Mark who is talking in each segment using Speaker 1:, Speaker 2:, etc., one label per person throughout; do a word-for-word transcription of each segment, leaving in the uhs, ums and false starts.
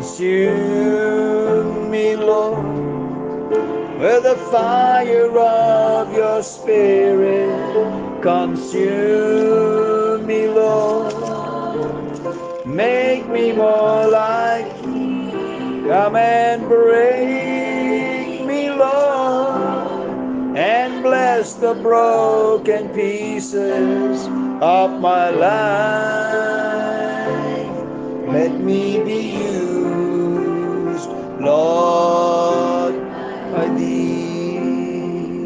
Speaker 1: Consume me, Lord, with the fire of your Spirit. Consume me, Lord. Make me more like you. Come and break me, Lord, and bless the broken pieces of my life. Let me be used, Lord, by thee.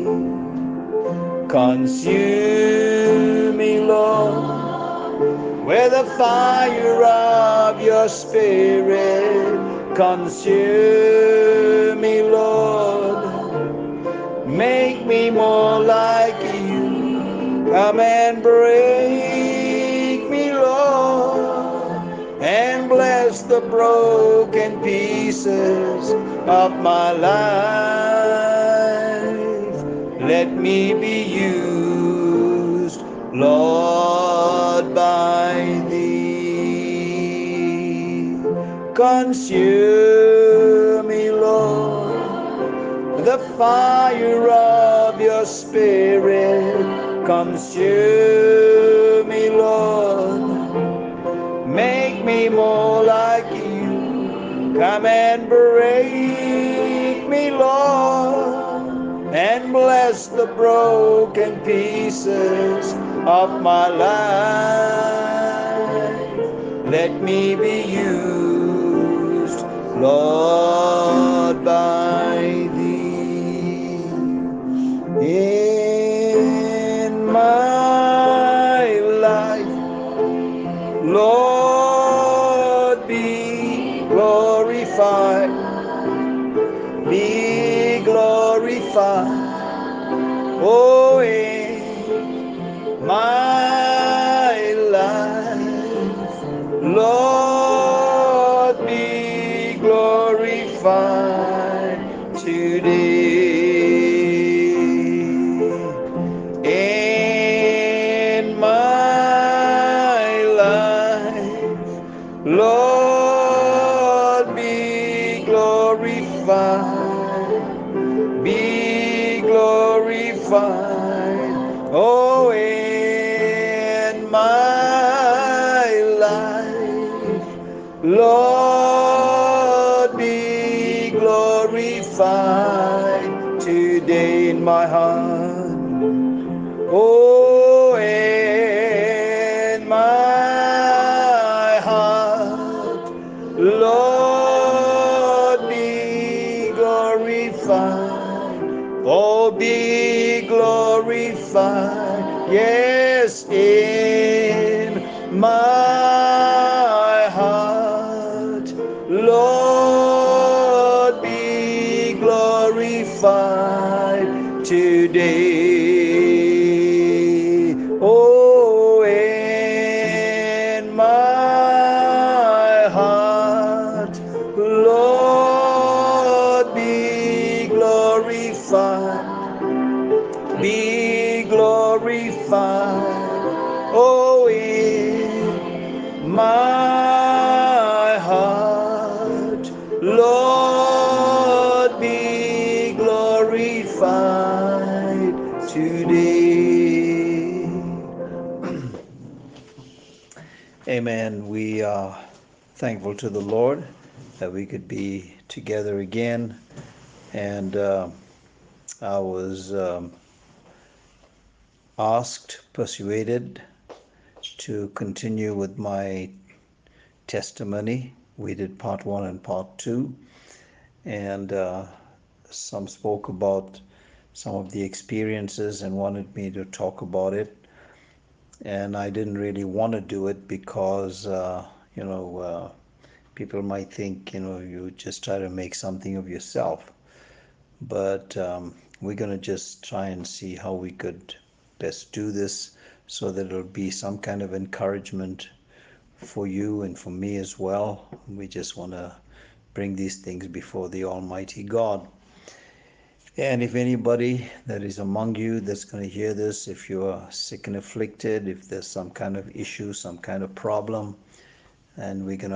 Speaker 1: Consume me, Lord, with the fire of your Spirit. Consume me, Lord. Make me more like you. Come and break me, Lord, and bless the broken pieces of my life. Let me be used, Lord, by thee. Consume me, Lord, the fire of your Spirit. Consume me, Lord. Make me more like you. Come and break me, Lord, and bless the broken pieces of my life. Let me be used, Lord, by thee. In my life, Lord, be glorified, be glorified. Oh, in my life, Lord, be glorified today. In my life, Lord, be glorified, be glorified. Oh, in my life, Lord, be glorified today in my heart. Oh, in my heart, Lord, be glorified. Oh, be glorified. Yes, in my heart, Lord, be glorified today. Oh, in my heart, Lord, be glorified, be glorified. Oh, in my heart, Lord, be glorified today. Amen. We are thankful to the Lord that we could be together again. And uh, I was um, asked, persuaded to continue with my testimony. We did part one and part two. And uh, some spoke about some of the experiences and wanted me to talk about it. And I didn't really want to do it because, uh, you know, uh, people might think, you know, you just try to make something of yourself. But um, we're going to just try and see how we could best do this so that it'll be some kind of encouragement for you and for me as well. We just want to bring these things before the Almighty God. And if anybody that is among you that's going to hear this, if you are sick and afflicted, if there's some kind of issue, some kind of problem, and we're going to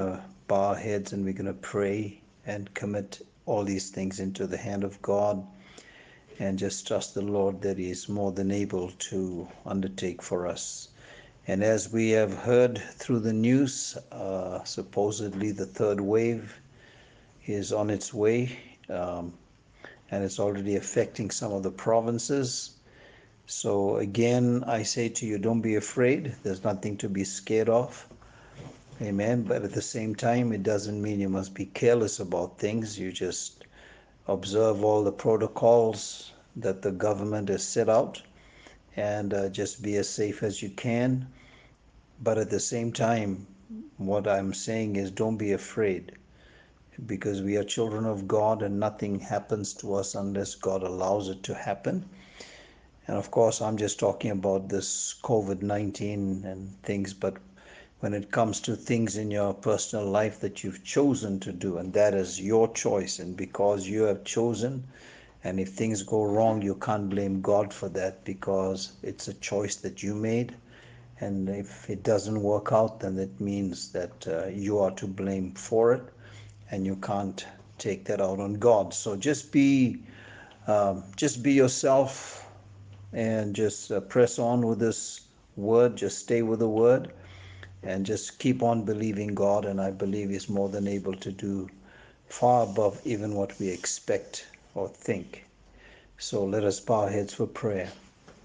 Speaker 1: bow our heads and we're going to pray and commit all these things into the hand of God and just trust the Lord that He is more than able to undertake for us. And as we have heard through the news, uh, supposedly the third wave is on its way, um, and it's already affecting some of the provinces. So again, I say to you, don't be afraid. There's nothing to be scared of. Amen. But at the same time, it doesn't mean you must be careless about things. You just observe all the protocols that the government has set out and uh, just be as safe as you can. But at the same time, what I'm saying is don't be afraid, because we are children of God and nothing happens to us unless God allows it to happen. And of course, I'm just talking about this COVID nineteen and things, but when it comes to things in your personal life that you've chosen to do, and that is your choice, and because you have chosen, and if things go wrong, you can't blame God for that, because it's a choice that you made. And if it doesn't work out, then it means that uh, you are to blame for it, and you can't take that out on God. So just be, um, just be yourself, and just uh, press on with this word. Just stay with the word, and just keep on believing God. And I believe He's more than able to do far above even what we expect or think. So let us bow our heads for prayer.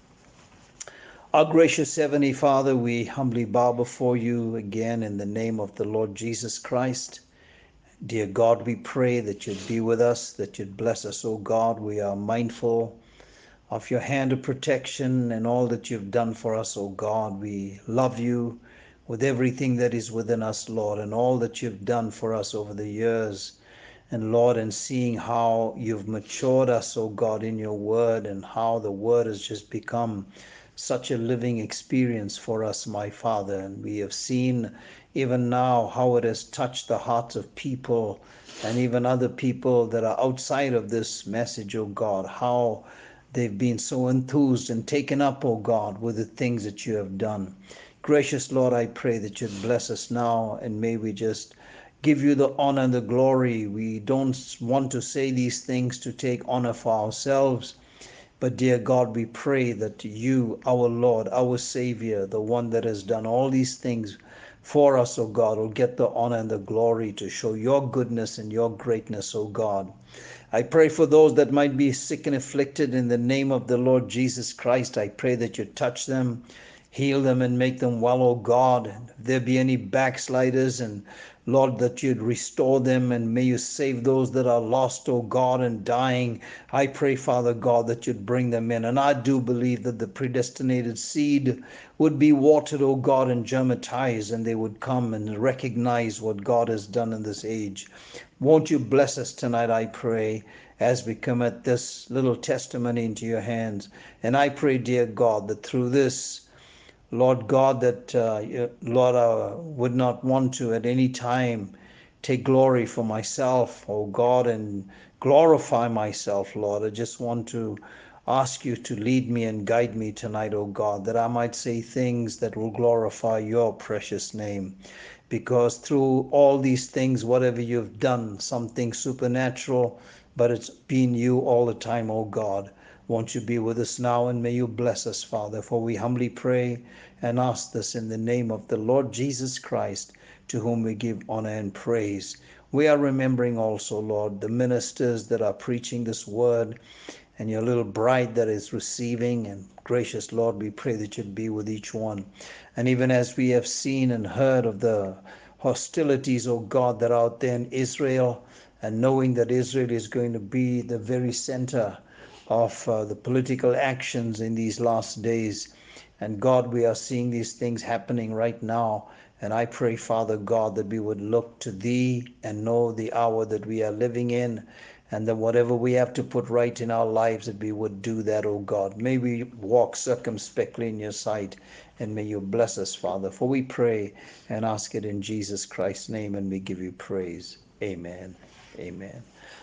Speaker 1: Our gracious Heavenly Father, we humbly bow before you again in the name of the Lord Jesus Christ. Dear God, we pray that you'd be with us, that you'd bless us, O God. We are mindful of your hand of protection and all that you've done for us, O God. We love you with everything that is within us, Lord, and all that you've done for us over the years. And Lord, and seeing how you've matured us, O God, in your word, and how the word has just become such a living experience for us, my Father. And we have seen even now how it has touched the hearts of people, and even other people that are outside of this message, O God, how they've been so enthused and taken up, O God, with the things that you have done. Gracious Lord, I pray that you'd bless us now, and may we just give you the honor and the glory. We don't want to say these things to take honor for ourselves, but dear God, we pray that you, our Lord, our Savior, the one that has done all these things for us, O God, will get the honor and the glory to show your goodness and your greatness, O God. I pray for those that might be sick and afflicted in the name of the Lord Jesus Christ. I pray that you touch them, heal them, and make them well, O God. If there be any backsliders, and Lord, that you'd restore them, and may you save those that are lost, O God, and dying. I pray, Father God, that you'd bring them in. And I do believe that the predestinated seed would be watered, O God, and germatize, and they would come and recognize what God has done in this age. Won't you bless us tonight, I pray, as we commit this little testimony into your hands. And I pray, dear God, that through this, Lord God, that uh, Lord, I would not want to at any time take glory for myself, oh God, and glorify myself, Lord. I just want to ask you to lead me and guide me tonight, oh God, that I might say things that will glorify your precious name. Because through all these things, whatever you've done, something supernatural, but it's been you all the time, oh God. Won't you be with us now, and may you bless us, Father, for we humbly pray and ask this in the name of the Lord Jesus Christ, to whom we give honor and praise. We are remembering also, Lord, the ministers that are preaching this word, and your little bride that is receiving. And gracious Lord, we pray that you'd be with each one. And even as we have seen and heard of the hostilities, oh God, that are out there in Israel, and knowing that Israel is going to be the very center of uh, the political actions in these last days. And God, we are seeing these things happening right now. And I pray, Father God, that we would look to thee and know the hour that we are living in, and that whatever we have to put right in our lives, that we would do that, oh God. May we walk circumspectly in your sight, and may you bless us, Father. For we pray and ask it in Jesus Christ's name, and we give you praise. Amen. Amen.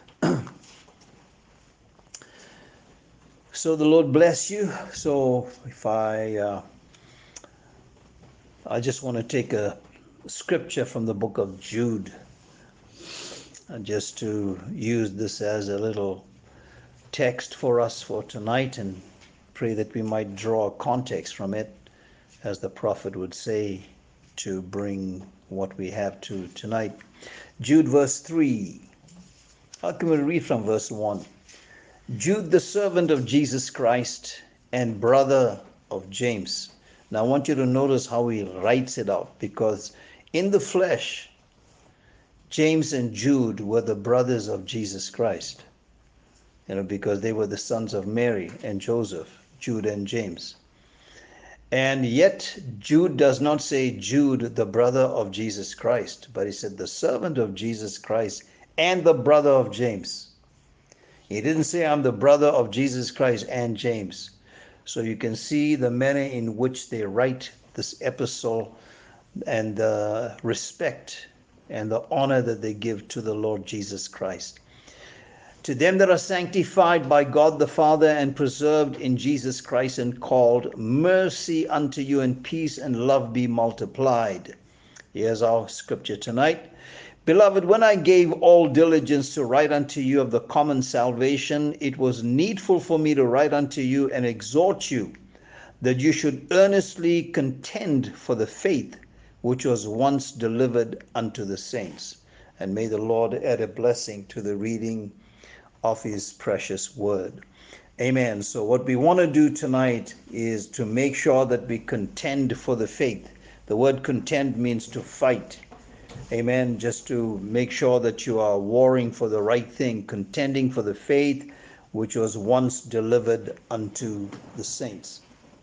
Speaker 1: So the Lord bless you. So if I, uh, I just want to take a scripture from the book of Jude. And just to use this as a little text for us for tonight, and pray that we might draw context from it, as the prophet would say, to bring what we have to tonight. Jude verse three. How can we read from verse one? Jude, the servant of Jesus Christ and brother of James. Now I want you to notice how he writes it out, because in the flesh, James and Jude were the brothers of Jesus Christ. You know, because they were the sons of Mary and Joseph, Jude and James. And yet Jude does not say Jude, the brother of Jesus Christ, but he said the servant of Jesus Christ and the brother of James. He didn't say I'm the brother of Jesus Christ and James. So you can see the manner in which they write this epistle, and the respect and the honor that they give to the Lord Jesus Christ. To them that are sanctified by God the Father and preserved in Jesus Christ and called, mercy unto you and peace and love be multiplied. Here's our scripture tonight. Beloved, when I gave all diligence to write unto you of the common salvation, it was needful for me to write unto you and exhort you that you should earnestly contend for the faith which was once delivered unto the saints. And may the Lord add a blessing to the reading of his precious word. Amen. So what we want to do tonight is to make sure that we contend for the faith. The word contend means to fight. Amen. Just to make sure that you are warring for the right thing, contending for the faith which was once delivered unto the saints.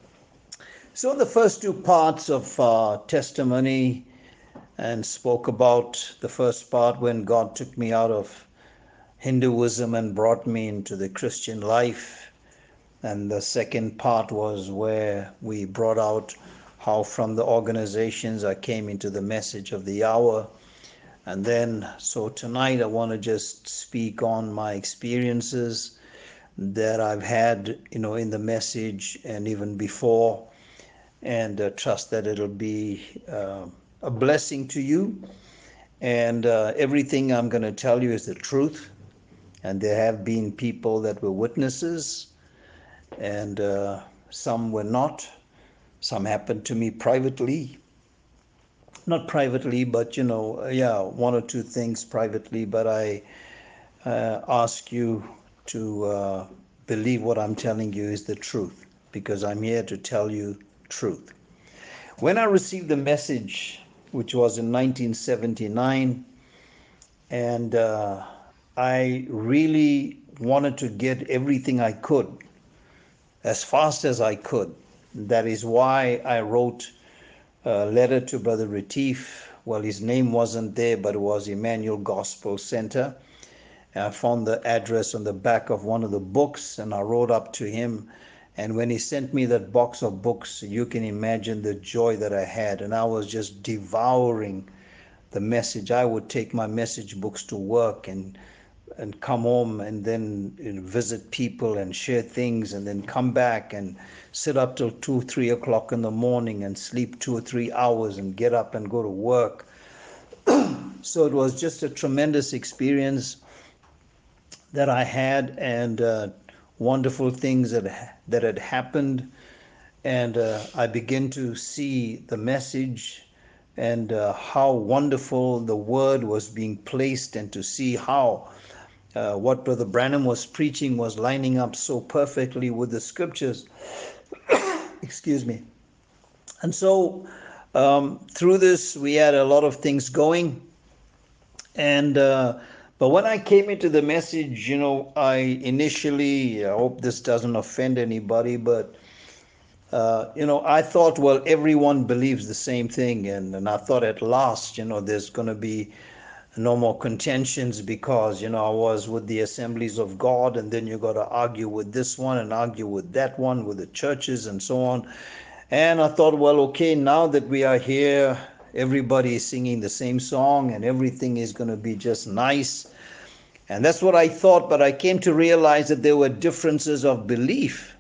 Speaker 1: So the first two parts of uh, testimony, and spoke about the first part when God took me out of Hinduism and brought me into the Christian life. And the second part was where we brought out how from the organizations I came into the message of the hour. And then, so tonight I want to just speak on my experiences that I've had, you know, in the message and even before, and uh, trust that it'll be uh, a blessing to you. And uh, everything I'm going to tell you is the truth. And there have been people that were witnesses, and uh, some were not. Some happened to me privately. Not privately, but, you know, yeah, one or two things privately. But I uh, ask you to uh, believe what I'm telling you is the truth, because I'm here to tell you truth. When I received the message, which was in nineteen seventy-nine, and uh, I really wanted to get everything I could as fast as I could. That is why I wrote a letter to Brother Retief. Well, his name wasn't there, but it was Emmanuel Gospel Center. And I found the address on the back of one of the books, and I wrote up to him. And when he sent me that box of books, you can imagine the joy that I had. And I was just devouring the message. I would take my message books to work and and come home and then you know, visit people and share things, and then come back and sit up till two, three o'clock in the morning and sleep two or three hours and get up and go to work. So it was just a tremendous experience that I had, and uh, wonderful things that that had happened. And uh, I begin to see the message and uh, how wonderful the word was being placed, and to see how Uh, what Brother Branham was preaching was lining up so perfectly with the scriptures. Excuse me. And so um, through this, we had a lot of things going. And uh, but when I came into the message, you know, I initially, I hope this doesn't offend anybody, but uh, you know, I thought, well, everyone believes the same thing, and, and I thought at last, you know, there's going to be no more contentions, because, you know, I was with the Assemblies of God, and then you got to argue with this one and argue with that one, with the churches and so on. And I thought, well, okay, now that we are here, everybody is singing the same song and everything is going to be just nice. And that's what I thought, but I came to realize that there were differences of belief.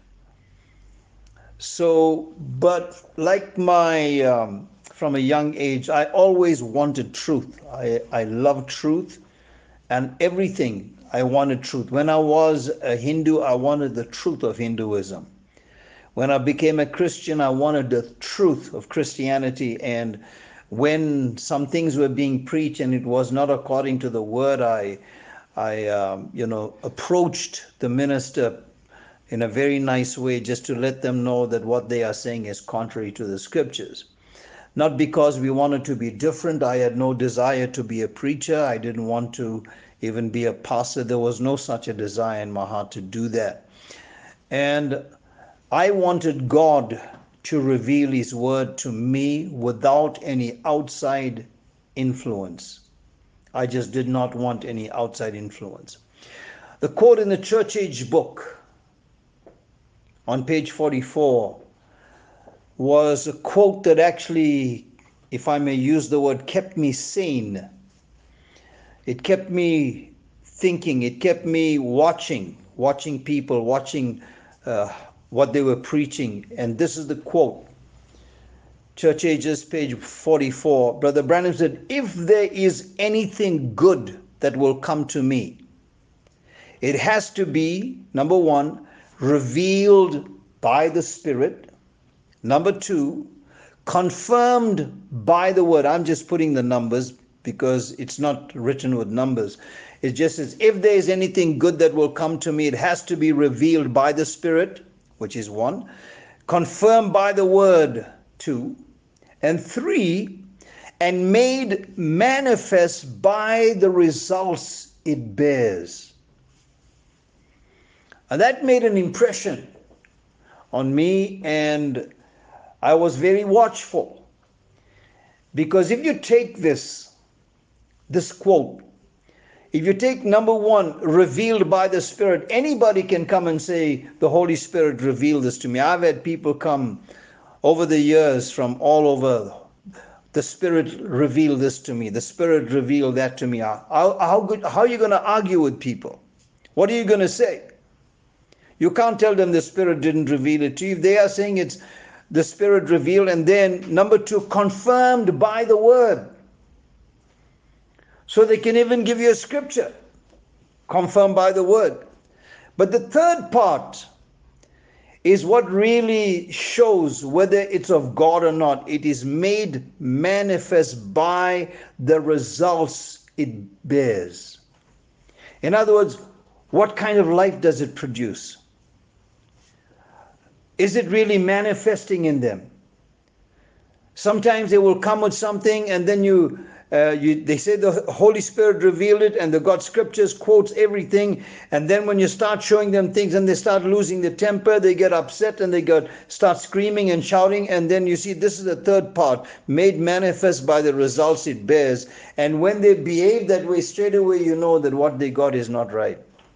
Speaker 1: So, but like my um, from a young age, I always wanted truth. I, I love truth, and everything. I wanted truth. When I was a Hindu, I wanted the truth of Hinduism. When I became a Christian, I wanted the truth of Christianity. And when some things were being preached and it was not according to the word, I, I, um, you know, approached the minister in a very nice way, just to let them know that what they are saying is contrary to the scriptures. Not because we wanted to be different. I had no desire to be a preacher. I didn't want to even be a pastor. There was no such a desire in my heart to do that. And I wanted God to reveal his word to me without any outside influence. I just did not want any outside influence. The quote in the Church Age book on page forty-four was a quote that actually, if I may use the word, kept me sane. It kept me thinking. It kept me watching, watching people, watching uh, what they were preaching. And this is the quote. Church Ages, page forty-four. Brother Branham said, if there is anything good that will come to me, it has to be, number one, revealed by the Spirit. Number two, confirmed by the word. I'm just putting the numbers because it's not written with numbers. It just says, if there is anything good that will come to me, it has to be revealed by the Spirit, which is one. Confirmed by the word, two. And three, and made manifest by the results it bears. And that made an impression on me, and I was very watchful. Because if you take this, this quote, if you take number one, revealed by the Spirit, anybody can come and say, the Holy Spirit revealed this to me. I've had people come over the years from all over. The Spirit revealed this to me. The Spirit revealed that to me. How, how, good, how are you going to argue with people? What are you going to say? You can't tell them the Spirit didn't reveal it to you. If they are saying it's the Spirit revealed, and then number two, confirmed by the word. So they can even give you a scripture, confirmed by the word. But the third part is what really shows whether it's of God or not. It is made manifest by the results it bears. In other words, what kind of life does it produce? Is it really manifesting in them? Sometimes they will come with something and then you, uh, you, they say the Holy Spirit revealed it and the God scriptures quotes everything. And then when you start showing them things and they start losing their temper, they get upset and they get, start screaming and shouting. And then you see this is the third part, made manifest by the results it bears. And when they behave that way, straight away you know that what they got is not right.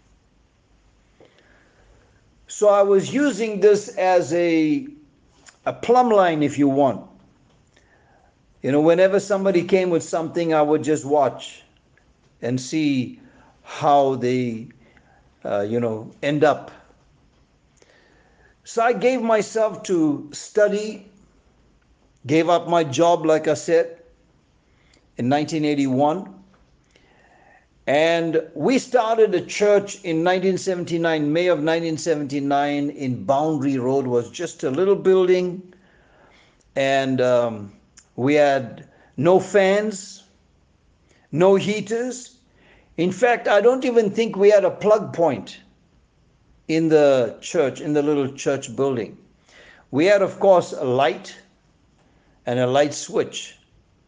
Speaker 1: So I was using this as a, a plumb line, if you want. You know, whenever somebody came with something, I would just watch and see how they, uh, you know, end up. So I gave myself to study, gave up my job, like I said, in nineteen eighty-one. And we started a church in nineteen seventy-nine, May of nineteen seventy-nine, in Boundary Road. Was just a little building. And um, we had no fans, no heaters. In fact, I don't even think we had a plug point in the church, in the little church building. We had, of course, a light and a light switch.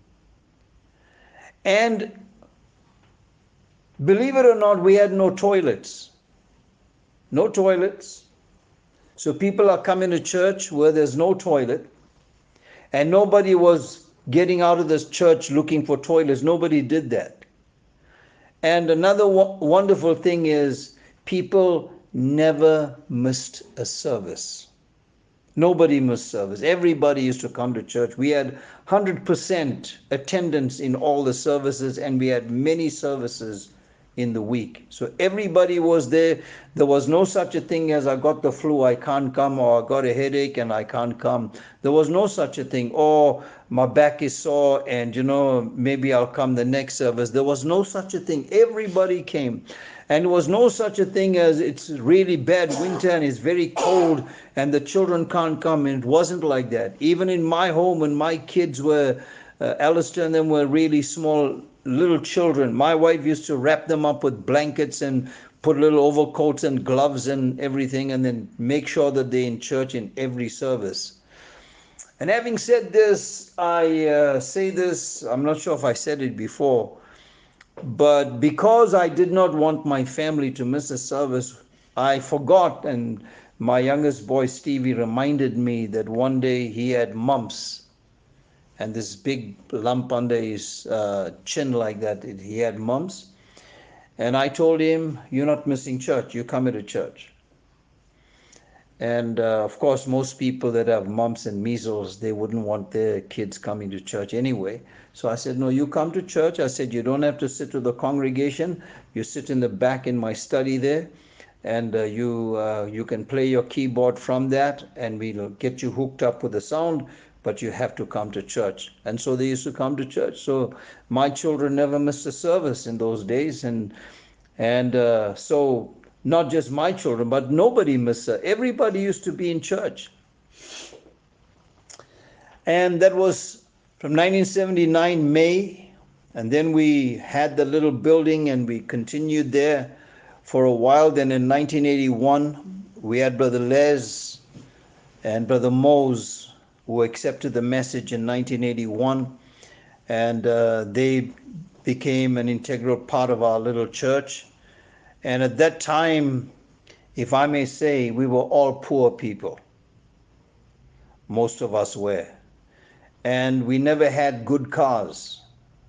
Speaker 1: And believe it or not, we had no toilets. No toilets. So people are coming to church where there's no toilet. And nobody was getting out of this church looking for toilets. Nobody did that. And another w- wonderful thing is people never missed a service. Nobody missed service. Everybody used to come to church. We had one hundred percent attendance in all the services, and we had many services in the week. So everybody was there. There was no such a thing as I got the flu, I can't come, or I got a headache and I can't come. There was no such a thing. Or my back is sore and, you know, maybe I'll come the next service. There was no such a thing. Everybody came. And there was no such a thing as it's really bad winter and it's very cold and the children can't come. And it wasn't like that. Even in my home, when my kids were, uh, Alistair and them were really small, little children, my wife used to wrap them up with blankets and put little overcoats and gloves and everything, and then make sure that they're in church in every service. And having said this, I uh, say this, I'm not sure if I said it before, but because I did not want my family to miss a service, I forgot, and my youngest boy, Stevie, reminded me that one day he had mumps, and this big lump under his uh, chin like that, it, he had mumps. And I told him, you're not missing church, you come to church. And uh, of course, most people that have mumps and measles, they wouldn't want their kids coming to church anyway. So I said, no, you come to church. I said, you don't have to sit with the congregation. You sit in the back in my study there, and uh, you uh, you can play your keyboard from that, and we'll get you hooked up with the sound, but you have to come to church. And so they used to come to church. So my children never missed a service in those days. And, and uh, so... not just my children, but nobody missed it. Everybody used to be in church. And that was from nineteen seventy-nine, May. And then we had the little building and we continued there for a while. Then in nineteen eighty-one, we had Brother Les and Brother Mose who accepted the message in nineteen eighty-one. And uh, they became an integral part of our little church. And at that time, if I may say, we were all poor people. Most of us were. And we never had good cars.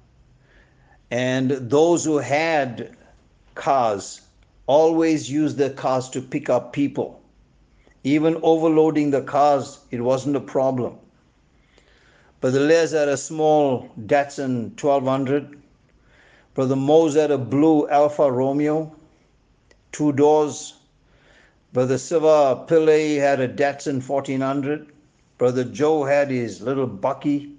Speaker 1: And those who had cars always used their cars to pick up people. Even overloading the cars, it wasn't a problem. Brother Les had a small Datsun twelve hundred. Brother Mose had a blue Alfa Romeo. Two doors. Brother Siva Pillay had a Datsun fourteen hundred. Brother Joe had his little Bucky.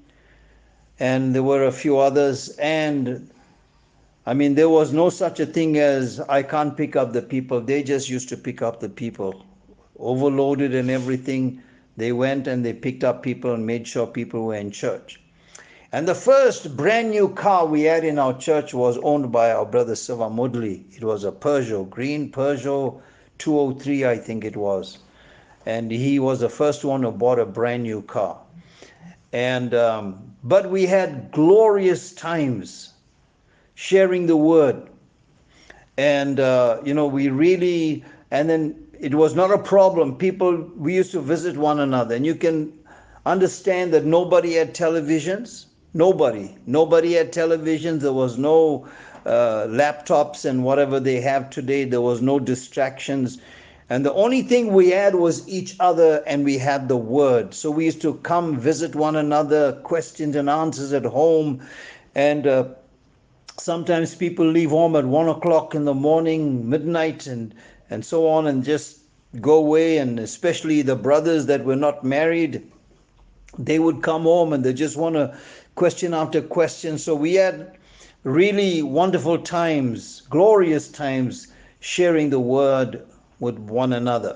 Speaker 1: And there were a few others. And I mean, there was no such a thing as I can't pick up the people. They just used to pick up the people. Overloaded and everything. They went and they picked up people and made sure people were in church. And the first brand new car we had in our church was owned by our brother Siva Mudli. It was a Peugeot, green Peugeot two oh three, I think it was. And he was the first one who bought a brand new car. And um, but we had glorious times sharing the word. And, uh, you know, we really, and then it was not a problem. People, we used to visit one another. And you can understand that nobody had televisions. Nobody. Nobody had televisions. There was no uh, laptops and whatever they have today. There was no distractions. And the only thing we had was each other, and we had the word. So we used to come visit one another, questions and answers at home. And uh, sometimes people leave home at one o'clock in the morning, midnight, and, and so on, and just go away. And especially the brothers that were not married, they would come home and they just want to question after question. So we had really wonderful times, glorious times, sharing the word with one another.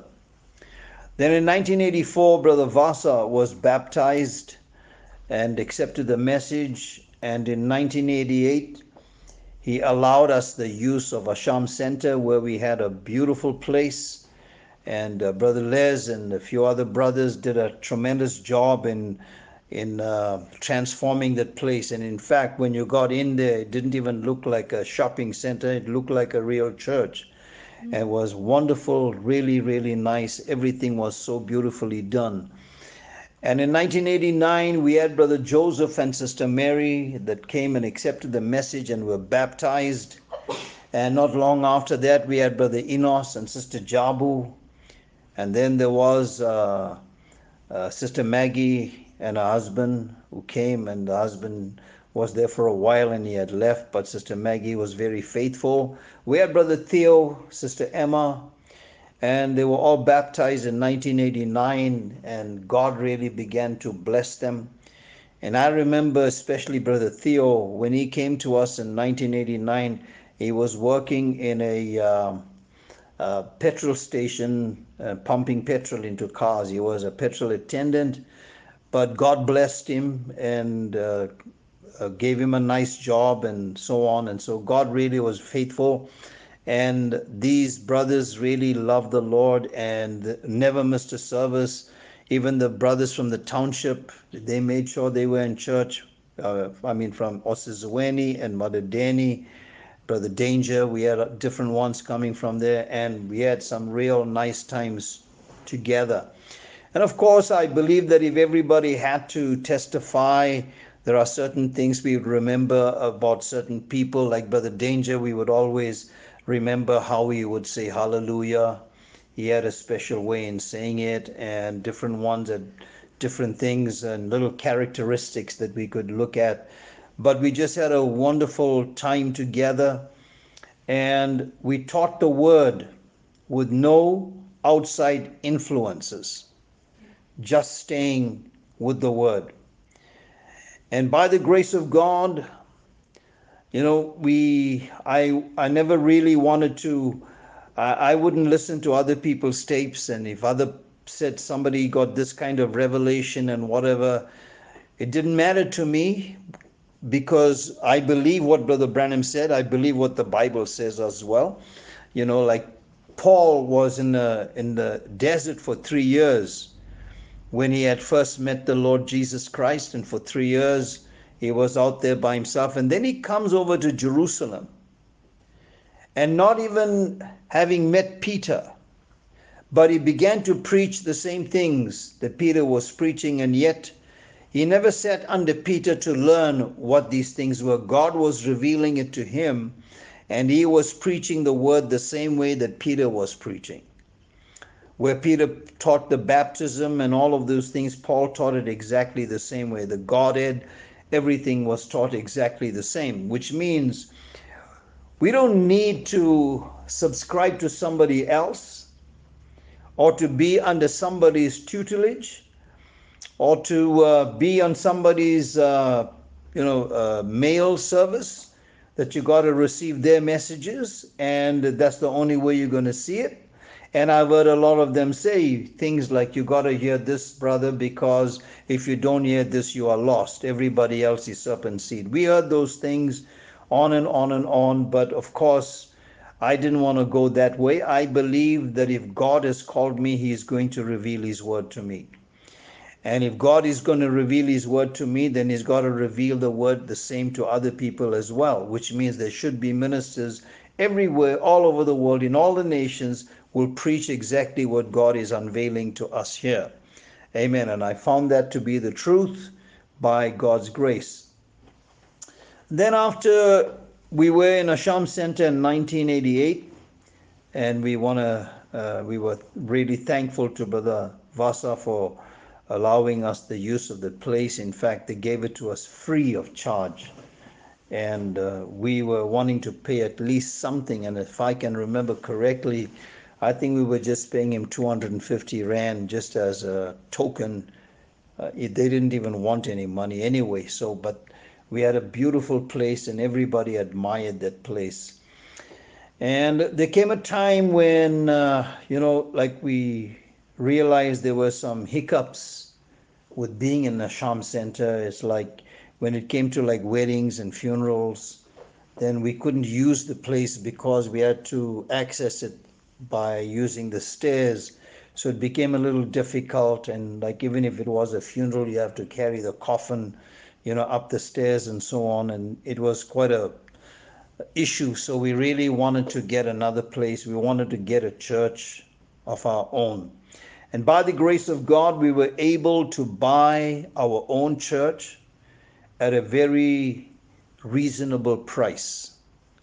Speaker 1: Then in nineteen eighty-four, Brother Vasa was baptized and accepted the message. And in nineteen eighty-eight, he allowed us the use of Asham Center, where we had a beautiful place. And uh, Brother Les and a few other brothers did a tremendous job in in uh, transforming that place. And in fact, when you got in there, it didn't even look like a shopping center. It looked like a real church. Mm-hmm. It was wonderful, really, really nice. Everything was so beautifully done. And in nineteen eighty-nine, we had Brother Joseph and Sister Mary that came and accepted the message and were baptized. And not long after that, we had Brother Enos and Sister Jabu. And then there was uh, uh, Sister Maggie and her husband who came, and the husband was there for a while and he had left, but Sister Maggie was very faithful. We had Brother Theo, Sister Emma, and they were all baptized in nineteen eighty-nine, and God really began to bless them. And I remember especially Brother Theo, when he came to us in nineteen eighty-nine, he was working in a uh, uh, petrol station, uh, pumping petrol into cars. He was a petrol attendant, but God blessed him and uh, uh, gave him a nice job and so on. And so God really was faithful. And these brothers really loved the Lord and never missed a service. Even the brothers from the township, they made sure they were in church. Uh, I mean, from Osizweni and Mother Danny, Brother Danger, we had different ones coming from there, and we had some real nice times together. And of course, I believe that if everybody had to testify, there are certain things we would remember about certain people. Like Brother Danger, we would always remember how he would say hallelujah. He had a special way in saying it, and different ones had different things and little characteristics that we could look at. But we just had a wonderful time together, and we taught the word with no outside influences, just staying with the word. And by the grace of God, you know, we I I never really wanted to I, I wouldn't listen to other people's tapes, and if other said somebody got this kind of revelation and whatever, it didn't matter to me, because I believe what Brother Branham said. I believe what the Bible says as well. You know, like Paul was in the in the desert for three years when he had first met the Lord Jesus Christ, and for three years he was out there by himself, and then he comes over to Jerusalem, and not even having met Peter, but he began to preach the same things that Peter was preaching, and yet he never sat under Peter to learn what these things were. God was revealing it to him, and he was preaching the word the same way that Peter was preaching. Where Peter taught the baptism and all of those things, Paul taught it exactly the same way. The Godhead, everything was taught exactly the same, which means we don't need to subscribe to somebody else or to be under somebody's tutelage or to uh, be on somebody's uh, you know uh, mail service, that you got to receive their messages and that's the only way you're going to see it. And I've heard a lot of them say things like, you got to hear this, brother, because if you don't hear this, you are lost. Everybody else is serpent seed. We heard those things on and on and on. But of course, I didn't want to go that way. I believe that if God has called me, he is going to reveal his word to me. And if God is going to reveal his word to me, then he's got to reveal the word the same to other people as well, which means there should be ministers everywhere, all over the world, in all the nations, will preach exactly what God is unveiling to us here. Amen. And I found that to be the truth by God's grace. Then after we were in Asham Center in nineteen eighty-eight, and we want to, uh, we were really thankful to Brother Vasa for allowing us the use of the place. In fact, they gave it to us free of charge. And uh, we were wanting to pay at least something. And if I can remember correctly, I think we were just paying him two hundred fifty rand just as a token. Uh, they didn't even want any money anyway. So, but we had a beautiful place and everybody admired that place. And there came a time when, uh, you know, like we realized there were some hiccups with being in the Asham Center. It's like when it came to like weddings and funerals, then we couldn't use the place because we had to access it by using the stairs. So it became a little difficult, and like even if it was a funeral, you have to carry the coffin, you know, up the stairs and so on, and it was quite a issue. So we really wanted to get another place. We wanted to get a church of our own. And by the grace of God, we were able to buy our own church at a very reasonable price.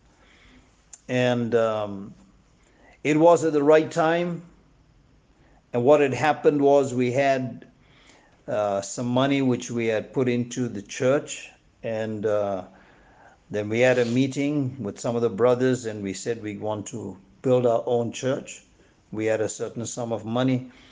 Speaker 1: And um, it was at the right time. And what had happened was we had uh, some money which we had put into the church. And uh, then we had a meeting with some of the brothers, and we said we want to build our own church. We had a certain sum of money.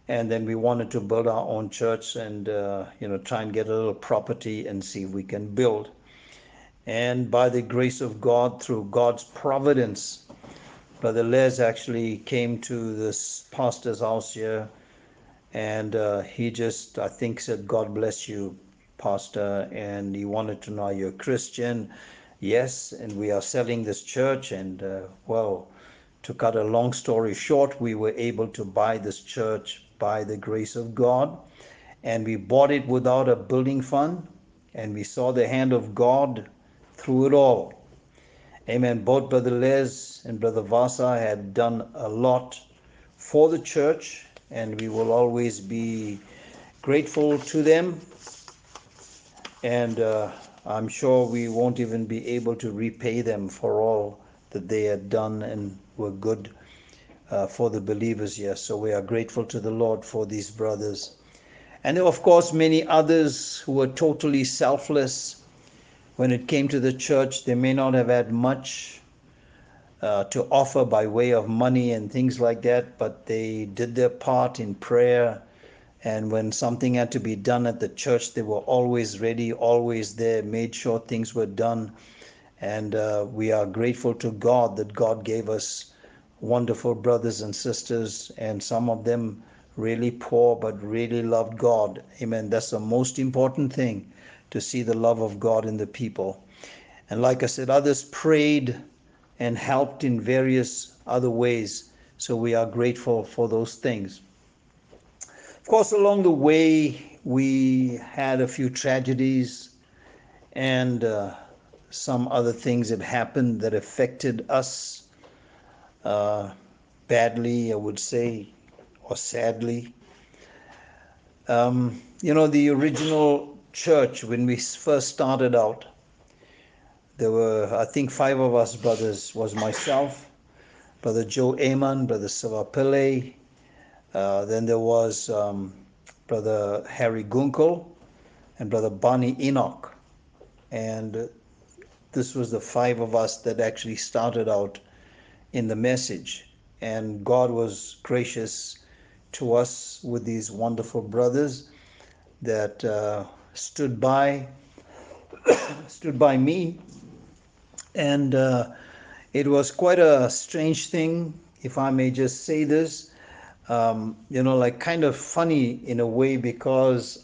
Speaker 1: And then we wanted to build our own church and, uh, you know, try and get a little property and see if we can build. And by the grace of God, through God's providence, Brother Les actually came to this pastor's house here, and uh, he just, I think, said, "God bless you, Pastor," and he wanted to know, "You're a Christian?" Yes, and we are selling this church, and uh, well, to cut a long story short, we were able to buy this church by the grace of God, and we bought it without a building fund, and we saw the hand of God through it all. Amen. Both Brother Les and Brother Vasa had done a lot for the church, and we will always be grateful to them. And uh, I'm sure we won't even be able to repay them for all that they had done and were good uh, for the believers here. So we are grateful to the Lord for these brothers. And there were, of course, many others who were totally selfless. When it came to the church, they may not have had much uh, to offer by way of money and things like that, but they did their part in prayer. And when something had to be done at the church, they were always ready, always there, made sure things were done. And uh, we are grateful to God that God gave us wonderful brothers and sisters, and some of them really poor but really loved God. Amen. That's the most important thing, to see the love of God in the people. And like I said, others prayed and helped in various other ways. So we are grateful for those things. Of course, along the way, we had a few tragedies and uh, some other things that happened that affected us uh, badly, I would say, or sadly. Um, you know, the original church, when we first started out, there were, I think, five of us brothers. Was myself, Brother Joe Aman, Brother Savapille, uh, then there was um, Brother Harry Gunkel, and Brother Barney Enoch. And this was the five of us that actually started out in the message. And God was gracious to us with these wonderful brothers that uh, stood by, stood by me. And uh, it was quite a strange thing, if I may just say this, um, you know, like kind of funny in a way, because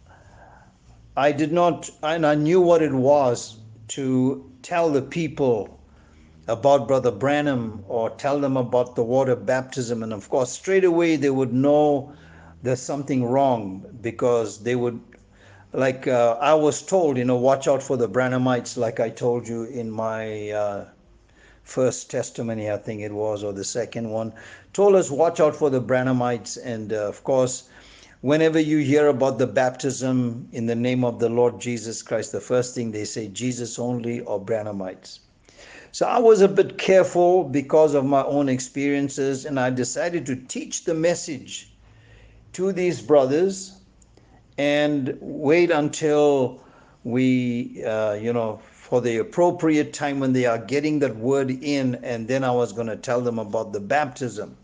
Speaker 1: I did not, and I knew what it was to tell the people about Brother Branham or tell them about the water baptism. And of course, straight away they would know there's something wrong, because they would, like uh, I was told, you know, watch out for the Branhamites, like I told you in my uh, first testimony, I think it was, or the second one, told us watch out for the Branhamites. And uh, of course, whenever you hear about the baptism in the name of the Lord Jesus Christ, the first thing they say, Jesus only or Branhamites. So I was a bit careful because of my own experiences, and I decided to teach the message to these brothers and wait until we, uh, you know, for the appropriate time when they are getting that word in, and then I was going to tell them about the baptism.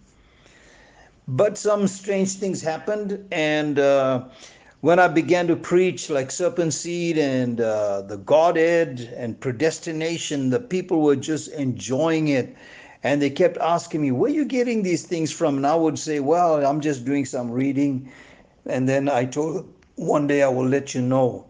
Speaker 1: But some strange things happened, and uh, when I began to preach like serpent seed and uh, the Godhead and predestination, the people were just enjoying it. And they kept asking me, where are you getting these things from? And I would say, well, I'm just doing some reading. And then I told them, one day I will let you know.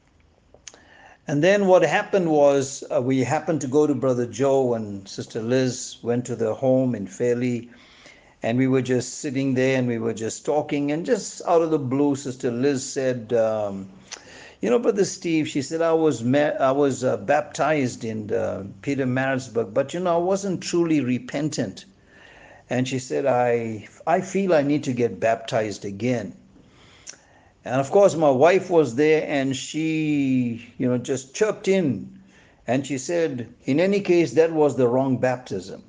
Speaker 1: And then what happened was uh, we happened to go to Brother Joe, and Sister Liz went to their home in Fairleigh. And we were just sitting there and we were just talking, and just out of the blue, Sister Liz said, um, you know, Brother Steve, she said, I was ma- I was uh, baptized in uh, Peter Maritzburg, but, you know, I wasn't truly repentant. And she said, I, I feel I need to get baptized again. And of course, my wife was there, and she, you know, just chirped in. And she said, in any case, that was the wrong baptism.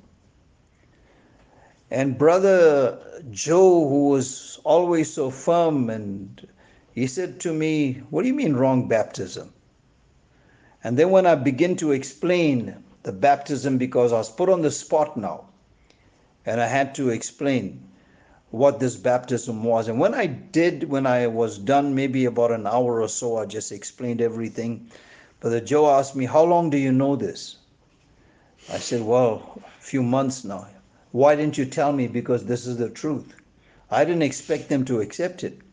Speaker 1: And Brother Joe, who was always so firm, and he said to me, what do you mean wrong baptism? And then when I begin to explain the baptism, because I was put on the spot now, and I had to explain, what this baptism was. And when I did, when I was done, maybe about an hour or so, I just explained everything. Brother Joe asked me, how long do you know this? I said, well, a few months now. Why didn't you tell me? Because this is the truth. I didn't expect them to accept it.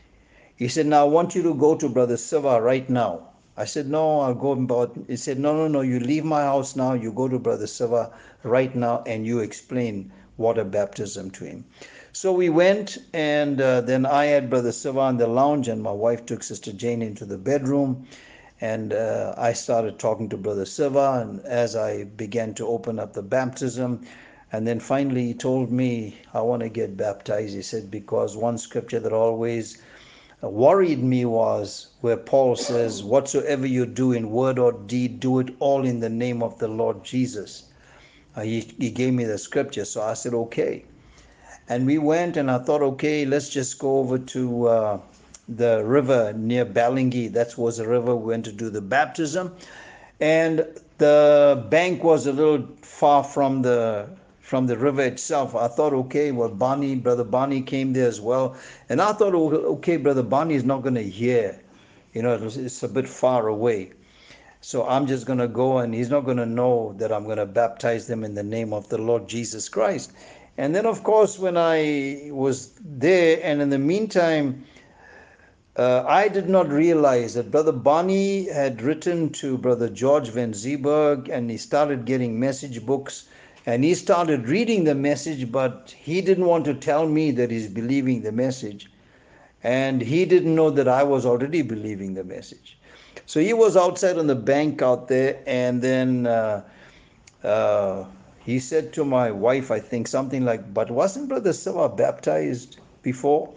Speaker 1: He said, now I want you to go to Brother Siva right now. I said, no, I'll go about. He said, no, no, no, you leave my house now. You go to Brother Siva right now and you explain water baptism to him. So we went, and uh, then I had Brother Siva in the lounge, and my wife took Sister Jane into the bedroom. And uh, I started talking to Brother Siva, and as I began to open up the baptism, and then finally he told me, I want to get baptized. He said, because one scripture that always worried me was where Paul says, whatsoever you do in word or deed, do it all in the name of the Lord Jesus. Uh, he, he gave me the scripture, so I said, okay. And we went, and I thought, okay, let's just go over to uh, the river near Balingi. That was the river we went to do the baptism. And the bank was a little far from the from the river itself. I thought, okay, well, Barney, Brother Barney came there as well. And I thought, okay, Brother Barney is not going to hear. You know, it's, it's a bit far away. So I'm just going to go, and he's not going to know that I'm going to baptize them in the name of the Lord Jesus Christ. And then, of course, when I was there, and in the meantime, uh, I did not realize that Brother Barney had written to Brother George Van Zeeberg, and he started getting message books, and he started reading the message, but he didn't want to tell me that he's believing the message. And he didn't know that I was already believing the message. So he was outside on the bank out there, and then uh, uh, he said to my wife, I think, something like, but wasn't Brother Siva baptized before?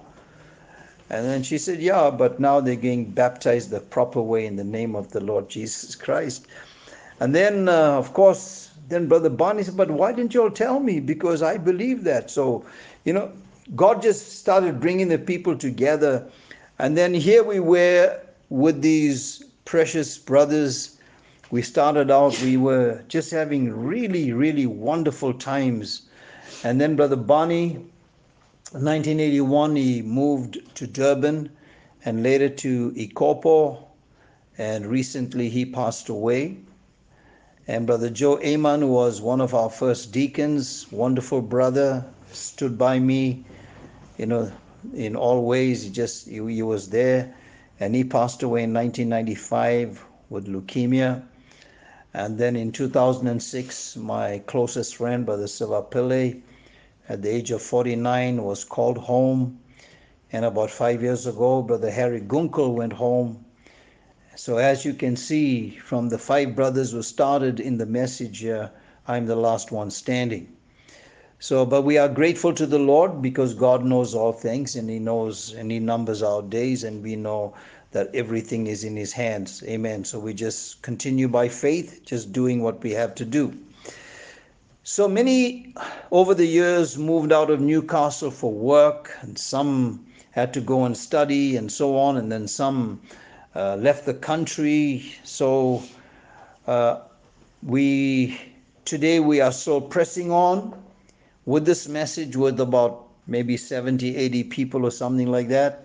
Speaker 1: And then she said, yeah, but now they're getting baptized the proper way in the name of the Lord Jesus Christ. And then, uh, of course, then Brother Barney said, but why didn't you all tell me? Because I believe that. So, you know, God just started bringing the people together. And then here we were with these precious brothers. We started out, we were just having really, really wonderful times. And then Brother Barney, in nineteen eighty-one, he moved to Durban and later to Ikopo. And recently he passed away. And Brother Joe Aman was one of our first deacons, wonderful brother, stood by me, you know, in all ways. He just, he, he was there. And he passed away in nineteen ninety-five with leukemia. And then in two thousand six, my closest friend, Brother Siva Pillay, at the age of forty-nine, was called home. And about five years ago, Brother Harry Gunkel went home. So as you can see, from the five brothers who started in the message, uh, I'm the last one standing. So, but we are grateful to the Lord because God knows all things, and He knows and He numbers our days, and we know that everything is in His hands. Amen. So we just continue by faith, just doing what we have to do. So many over the years moved out of Newcastle for work, and some had to go and study and so on, and then some uh, left the country. So uh, we today we are still pressing on with this message with about maybe seventy, eighty people or something like that.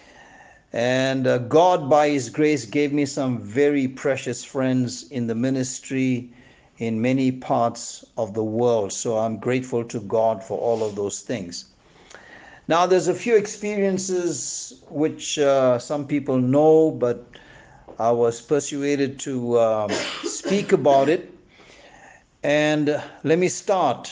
Speaker 1: And uh, God, by His grace, gave me some very precious friends in the ministry in many parts of the world. So I'm grateful to God for all of those things. Now, there's a few experiences which uh, some people know, but I was persuaded to um, speak about it. And uh, let me start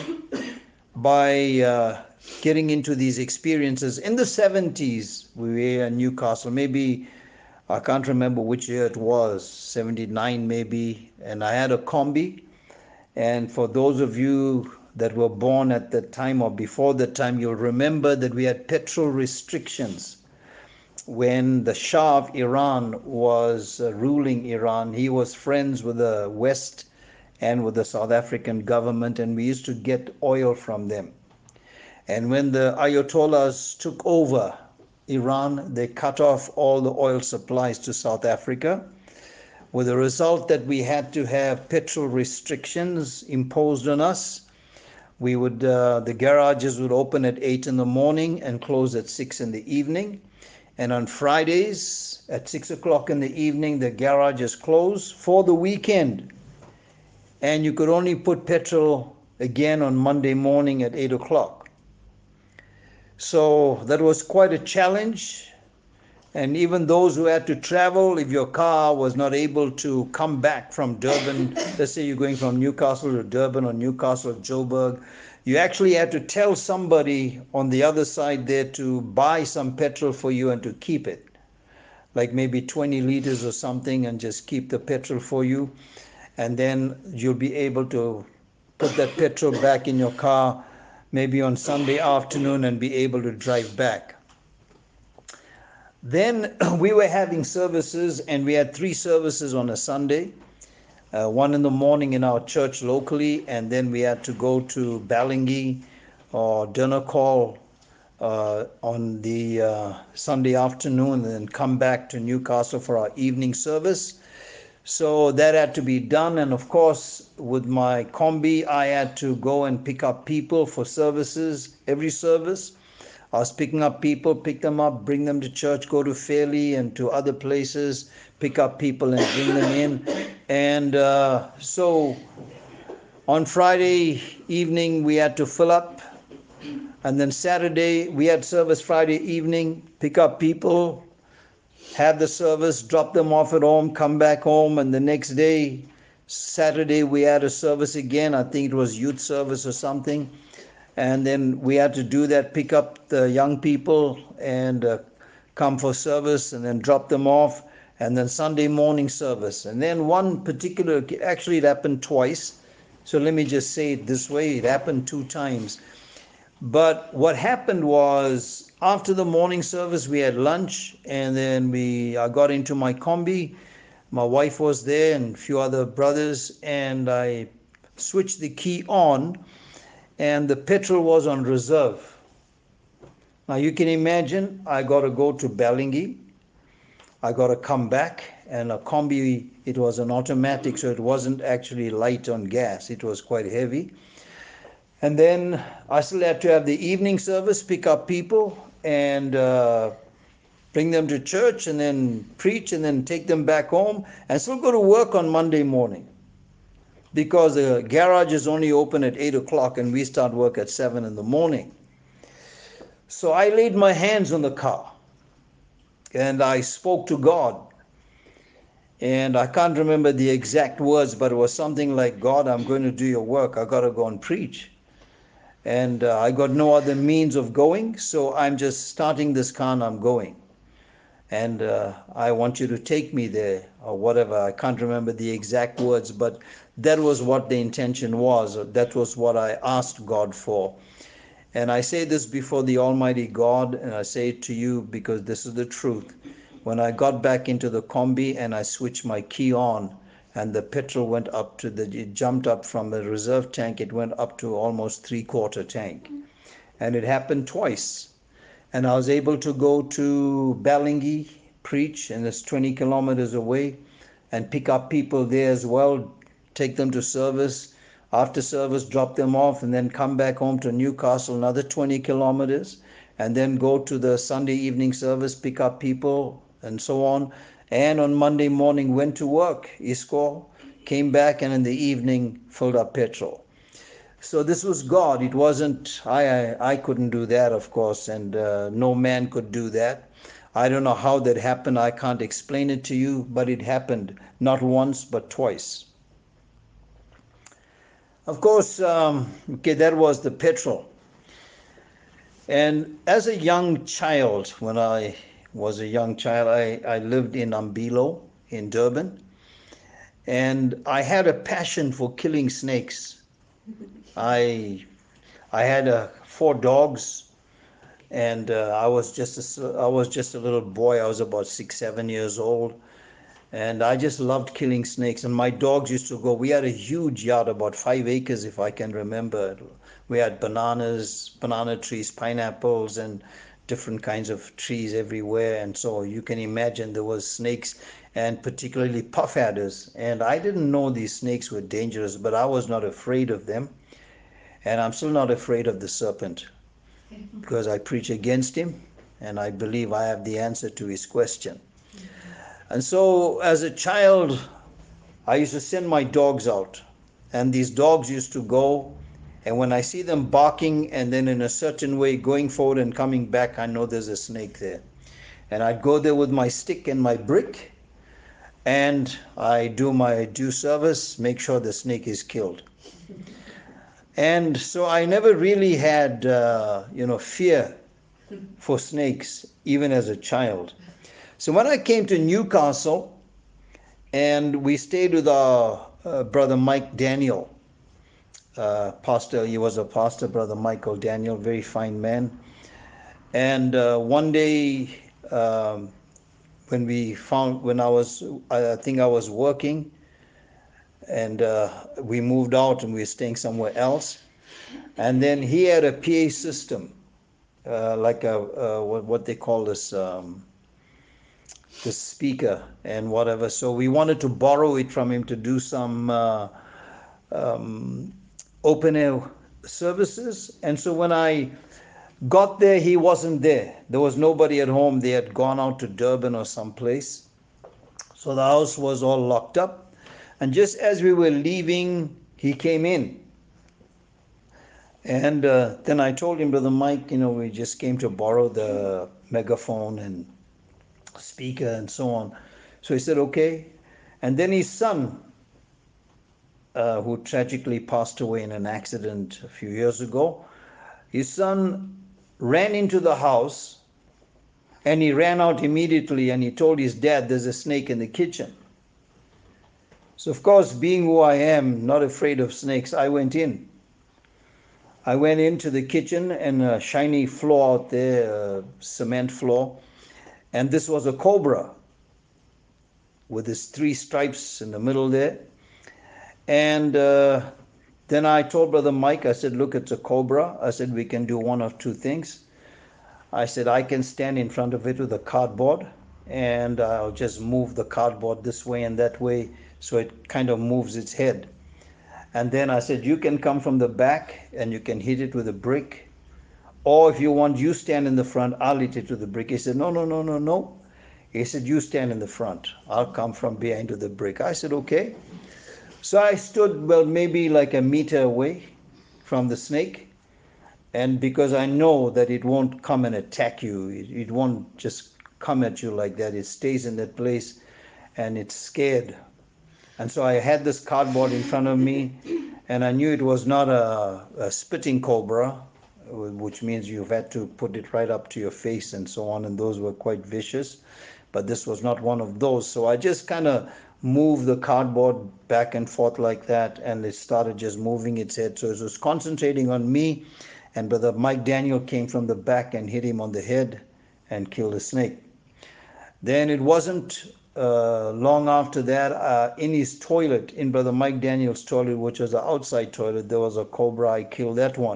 Speaker 1: by uh, getting into these experiences. In the seventies, we were in Newcastle, maybe, I can't remember which year it was, seventy-nine maybe, and I had a combi. And for those of you that were born at that time or before that time, you'll remember that we had petrol restrictions. When the Shah of Iran was uh, ruling Iran, he was friends with the West and with the South African government, and we used to get oil from them. And when the Ayatollahs took over Iran, they cut off all the oil supplies to South Africa, with the result that we had to have petrol restrictions imposed on us, We would, uh, the garages would open at eight in the morning and close at six in the evening. And on Fridays at six o'clock in the evening, the garages close for the weekend. And you could only put petrol again on Monday morning at eight o'clock. So that was quite a challenge. And even those who had to travel, if your car was not able to come back from Durban, let's say you're going from Newcastle to Durban or Newcastle to Joburg, you actually had to tell somebody on the other side there to buy some petrol for you and to keep it. Like maybe twenty liters or something, and just keep the petrol for you. And then you'll be able to put that petrol back in your car maybe on Sunday afternoon and be able to drive back. Then we were having services, and we had three services on a Sunday. Uh, one in the morning in our church locally, and then we had to go to Ballingie or Durnacall uh, on the uh, Sunday afternoon, and then come back to Newcastle for our evening service. So that had to be done, and of course with my combi I had to go and pick up people for services, every service. I was picking up people, pick them up, bring them to church, go to Fairley and to other places, pick up people and bring them in. And uh, so on Friday evening we had to fill up, and then Saturday we had service Friday evening, pick up people, have the service, drop them off at home, come back home, and the next day, Saturday, we had a service again. I think it was youth service or something. And then we had to do that, pick up the young people and uh, come for service, and then drop them off, and then Sunday morning service. And then one particular, actually it happened twice. So let me just say it this way, it happened two times. But what happened was, after the morning service, we had lunch, and then we I got into my combi. My wife was there and a few other brothers, and I switched the key on, and the petrol was on reserve. Now you can imagine, I got to go to Ballingie. I got to come back, and a combi, it was an automatic, so it wasn't actually light on gas. It was quite heavy. And then I still had to have the evening service, pick up people and uh, bring them to church, and then preach, and then take them back home, and still go to work on Monday morning, because the garage is only open at eight o'clock and we start work at seven in the morning. So I laid my hands on the car and I spoke to God. And I can't remember the exact words, but it was something like, God, I'm going to do your work. I got to go and preach. And uh, I got no other means of going, so I'm just starting this car and I'm going. And uh, I want you to take me there, or whatever. I can't remember the exact words, but that was what the intention was. That was what I asked God for. And I say this before the Almighty God, and I say it to you because this is the truth. When I got back into the combi and I switched my key on, and the petrol went up to the, it jumped up from the reserve tank, it went up to almost three quarter tank. And it happened twice. And I was able to go to Ballingie, preach, and it's twenty kilometers away, and pick up people there as well, take them to service. After service, drop them off, and then come back home to Newcastle, another twenty kilometers, and then go to the Sunday evening service, pick up people, and so on. And on Monday morning, went to work, ISCO, came back, and in the evening, filled up petrol. So this was God. It wasn't, I I, I couldn't do that, of course, and uh, no man could do that. I don't know how that happened. I can't explain it to you, but it happened not once, but twice. Of course, um, okay, that was the petrol. And as a young child, when I was a young child, I, I lived in Umbilo in Durban, and I had a passion for killing snakes. I I had uh, four dogs, and uh, I was just a, I was just a little boy. I was about six, seven years old, and I just loved killing snakes. And my dogs used to go. We had a huge yard, about five acres, if I can remember. We had bananas, banana trees, pineapples, and different kinds of trees everywhere. And so you can imagine there was snakes, and particularly puff adders. And I didn't know these snakes were dangerous, but I was not afraid of them. And I'm still not afraid of the serpent because I preach against him and I believe I have the answer to his question. And so as a child, I used to send my dogs out, and these dogs used to go, and when I see them barking and then in a certain way going forward and coming back, I know there's a snake there. And I'd go there with my stick and my brick, and I do my due service, make sure the snake is killed. And so I never really had, uh, you know, fear for snakes, even as a child. So when I came to Newcastle, and we stayed with our uh, brother Mike Daniel, uh, pastor, he was a pastor, brother Michael Daniel, very fine man. And uh, one day, um, when we found, when I was, I think I was working, and uh, we moved out and we were staying somewhere else. And then he had a P A system, uh, like a, uh, what, what they call this, um, the speaker and whatever. So we wanted to borrow it from him to do some uh, um, open air services. And so when I got there, he wasn't there. There was nobody at home. They had gone out to Durban or someplace. So the house was all locked up. And just as we were leaving, he came in. And uh, then I told him, Brother Mike, you know, we just came to borrow the megaphone and speaker and so on. So he said, okay. And then his son, uh, who tragically passed away in an accident a few years ago, his son ran into the house and he ran out immediately and he told his dad, there's a snake in the kitchen. So of course, being who I am, not afraid of snakes, I went in. I went into the kitchen and a shiny floor out there, a cement floor. And this was a cobra with its three stripes in the middle there. And uh, then I told Brother Mike, I said, look, it's a cobra. I said, we can do one of two things. I said, I can stand in front of it with a cardboard and I'll just move the cardboard this way and that way so it kind of moves its head. And then I said, you can come from the back and you can hit it with a brick. Or if you want, you stand in the front, I'll hit it with the brick. He said, no, no, no, no, no. He said, you stand in the front. I'll come from behind with the brick. I said, okay. So I stood, well, maybe like a meter away from the snake. And because I know that it won't come and attack you, it, it won't just come at you like that. It stays in that place and it's scared. And so I had this cardboard in front of me and I knew it was not a, a spitting cobra, which means you've had to put it right up to your face and so on, and those were quite vicious, but this was not one of those. So I just kind of moved the cardboard back and forth like that, and it started just moving its head. So it was concentrating on me, and Brother Mike Daniel came from the back and hit him on the head and killed the snake. Then it wasn't uh, long after that, uh, in his toilet, in Brother Mike Daniel's toilet, which was the outside toilet, there was a cobra. I killed that one.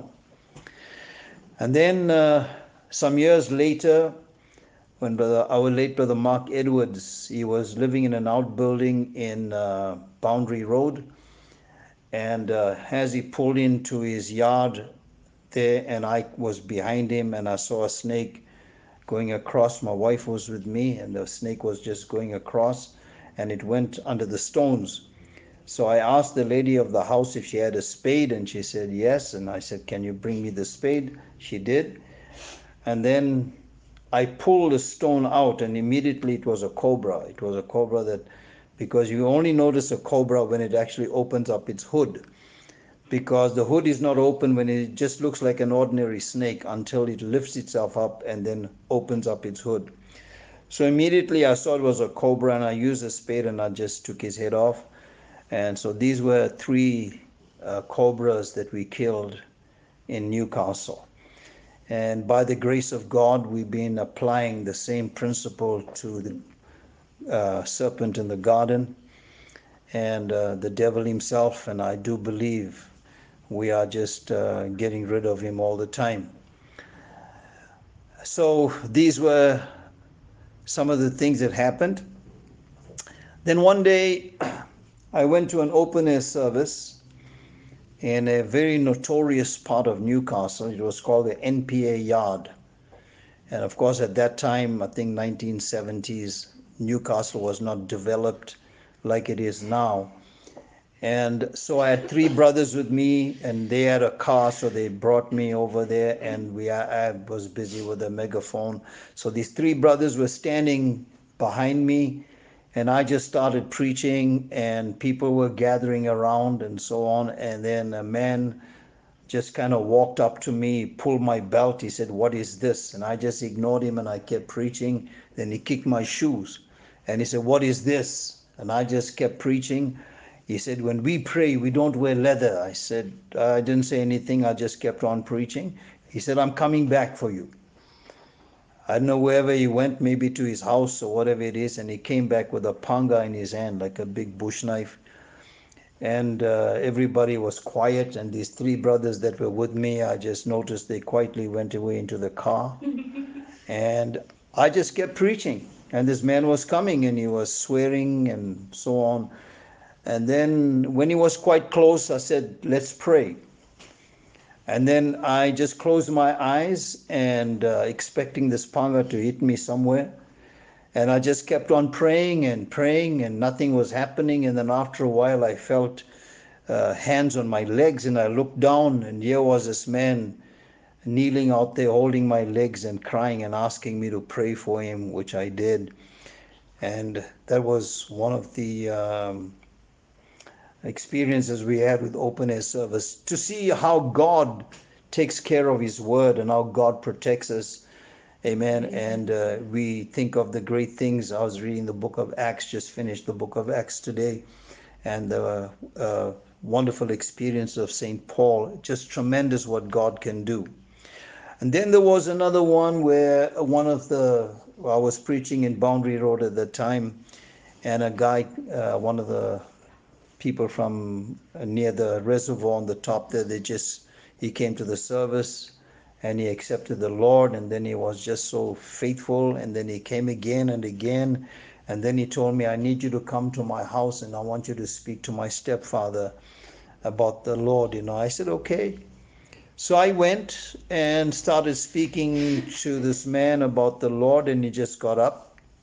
Speaker 1: And then uh, some years later, when brother, our late brother Mark Edwards, he was living in an outbuilding in uh, Boundary Road, and uh, as he pulled into his yard there, and I was behind him, and I saw a snake going across. My wife was with me, and the snake was just going across, and it went under the stones. So I asked the lady of the house if she had a spade, and she said yes. And I said, can you bring me the spade? She did. And then I pulled the stone out, and immediately it was a cobra. It was a cobra that, because you only notice a cobra when it actually opens up its hood, because the hood is not open when it just looks like an ordinary snake until it lifts itself up and then opens up its hood. So immediately I saw it was a cobra, and I used a spade and I just took his head off. And so these were three uh, cobras that we killed in Newcastle. And by the grace of God, we've been applying the same principle to the uh, serpent in the garden and uh, the devil himself. And I do believe we are just uh, getting rid of him all the time. So these were some of the things that happened. Then one day, I went to an open air service, in a very notorious part of Newcastle. It was called the N P A Yard. And of course, at that time, I think nineteen seventies, Newcastle was not developed like it is now. And so I had three brothers with me, and they had a car, so they brought me over there, and we I was busy with a megaphone. So these three brothers were standing behind me, and I just started preaching, and people were gathering around and so on. And then a man just kind of walked up to me, pulled my belt. He said, "What is this?" And I just ignored him, and I kept preaching. Then he kicked my shoes, and he said, "What is this?" And I just kept preaching. He said, "When we pray, we don't wear leather." I said, I didn't say anything. I just kept on preaching. He said, "I'm coming back for you." I don't know wherever he went, maybe to his house or whatever it is. And he came back with a panga in his hand, like a big bush knife. And uh, everybody was quiet. And these three brothers that were with me, I just noticed they quietly went away into the car. And I just kept preaching. And this man was coming, and he was swearing and so on. And then when he was quite close, I said, "Let's pray." And then I just closed my eyes and uh, expecting this panga to hit me somewhere. And I just kept on praying and praying, and nothing was happening. And then after a while, I felt uh, hands on my legs, and I looked down, and here was this man kneeling out there, holding my legs and crying and asking me to pray for him, which I did. And that was one of the um, experiences we had with open air service, to see how God takes care of his word and how God protects us. Amen. And uh, we think of the great things. I was reading the book of Acts, just finished the book of Acts today, and the uh, wonderful experience of Saint Paul. Just tremendous what God can do. And then there was another one where one of the, well, I was preaching in Boundary Road at the time, and a guy, uh, one of the people from near the reservoir on the top there, they just, he came to the service and he accepted the Lord, and then he was just so faithful, and then he came again and again, and then he told me, "I need you to come to my house, and I want you to speak to my stepfather about the Lord." You know, I said, "Okay." So I went and started speaking to this man about the Lord, and he just got up.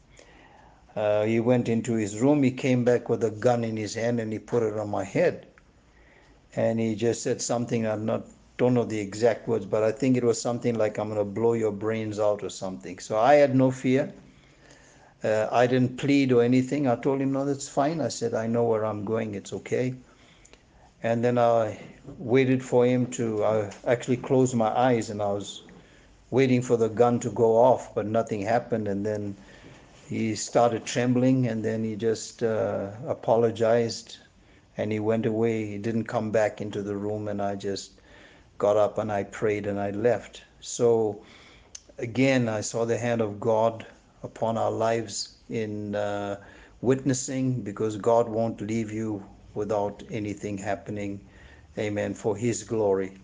Speaker 1: Uh, he went into his room, he came back with a gun in his hand, and he put it on my head. And he just said something, I'm not, don't know the exact words, but I think it was something like, "I'm going to blow your brains out," or something. So I had no fear. Uh, I didn't plead or anything. I told him, "No, that's fine." I said, "I know where I'm going, it's okay." And then I waited for him to, I actually closed my eyes, and I was waiting for the gun to go off, but nothing happened. And then he started trembling, and then he just uh, apologized, and he went away. He didn't come back into the room, and I just got up and I prayed and I left. So again, I saw the hand of God upon our lives in uh, witnessing, because God won't leave you without anything happening. Amen. For his glory.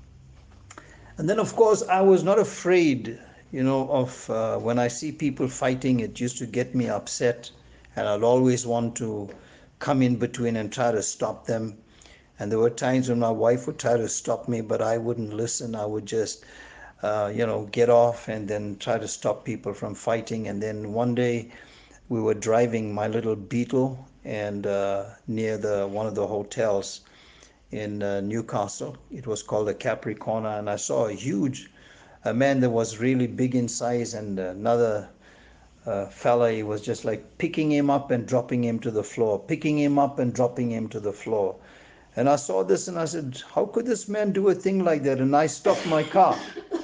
Speaker 1: And then, of course, I was not afraid, you know, of uh, when I see people fighting. It used to get me upset, and I'd always want to come in between and try to stop them. And there were times when my wife would try to stop me, but I wouldn't listen. I would just, uh, you know, get off and then try to stop people from fighting. And then one day we were driving my little Beetle, and uh, near the one of the hotels in uh, Newcastle. It was called the Capricorn, and I saw a huge, a man that was really big in size, and another uh, fella, he was just like picking him up and dropping him to the floor, picking him up and dropping him to the floor. And I saw this and I said, "How could this man do a thing like that?" And I stopped my car.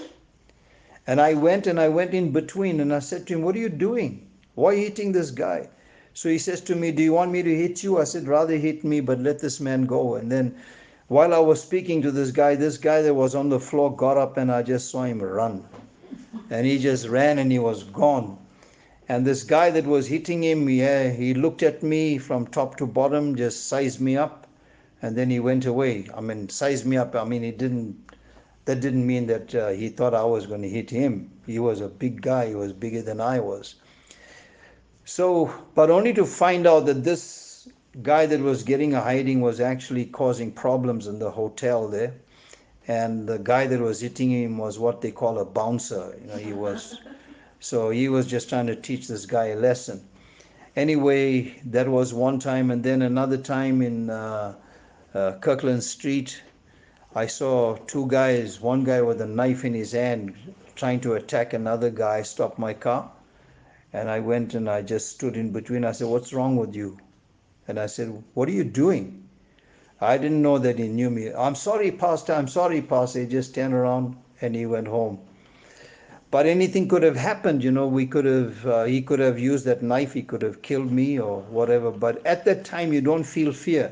Speaker 1: And I went and I went in between, and I said to him, "What are you doing? Why are you hitting this guy?" So he says to me, "Do you want me to hit you?" I said, "Rather hit me, but let this man go." And then while I was speaking to this guy, this guy that was on the floor got up, and I just saw him run. And he just ran and he was gone. And this guy that was hitting him, yeah, he looked at me from top to bottom, just sized me up, and then he went away. I mean, sized me up, I mean, he didn't, that didn't mean that uh, he thought I was going to hit him. He was a big guy, he was bigger than I was. So, but only to find out that this guy that was getting a hiding was actually causing problems in the hotel there. And the guy that was hitting him was what they call a bouncer. You know, he was, so he was just trying to teach this guy a lesson. Anyway, that was one time, and then another time in uh, uh, Kirkland Street, I saw two guys, one guy with a knife in his hand trying to attack another guy. Stopped my car, and I went and I just stood in between. I said, "What's wrong with you?" And I said, "What are you doing?" I didn't know that he knew me. "I'm sorry, Pastor, I'm sorry, Pastor." He just turned around and he went home. But anything could have happened, you know. We could have, uh, he could have used that knife, he could have killed me or whatever. But at that time, you don't feel fear.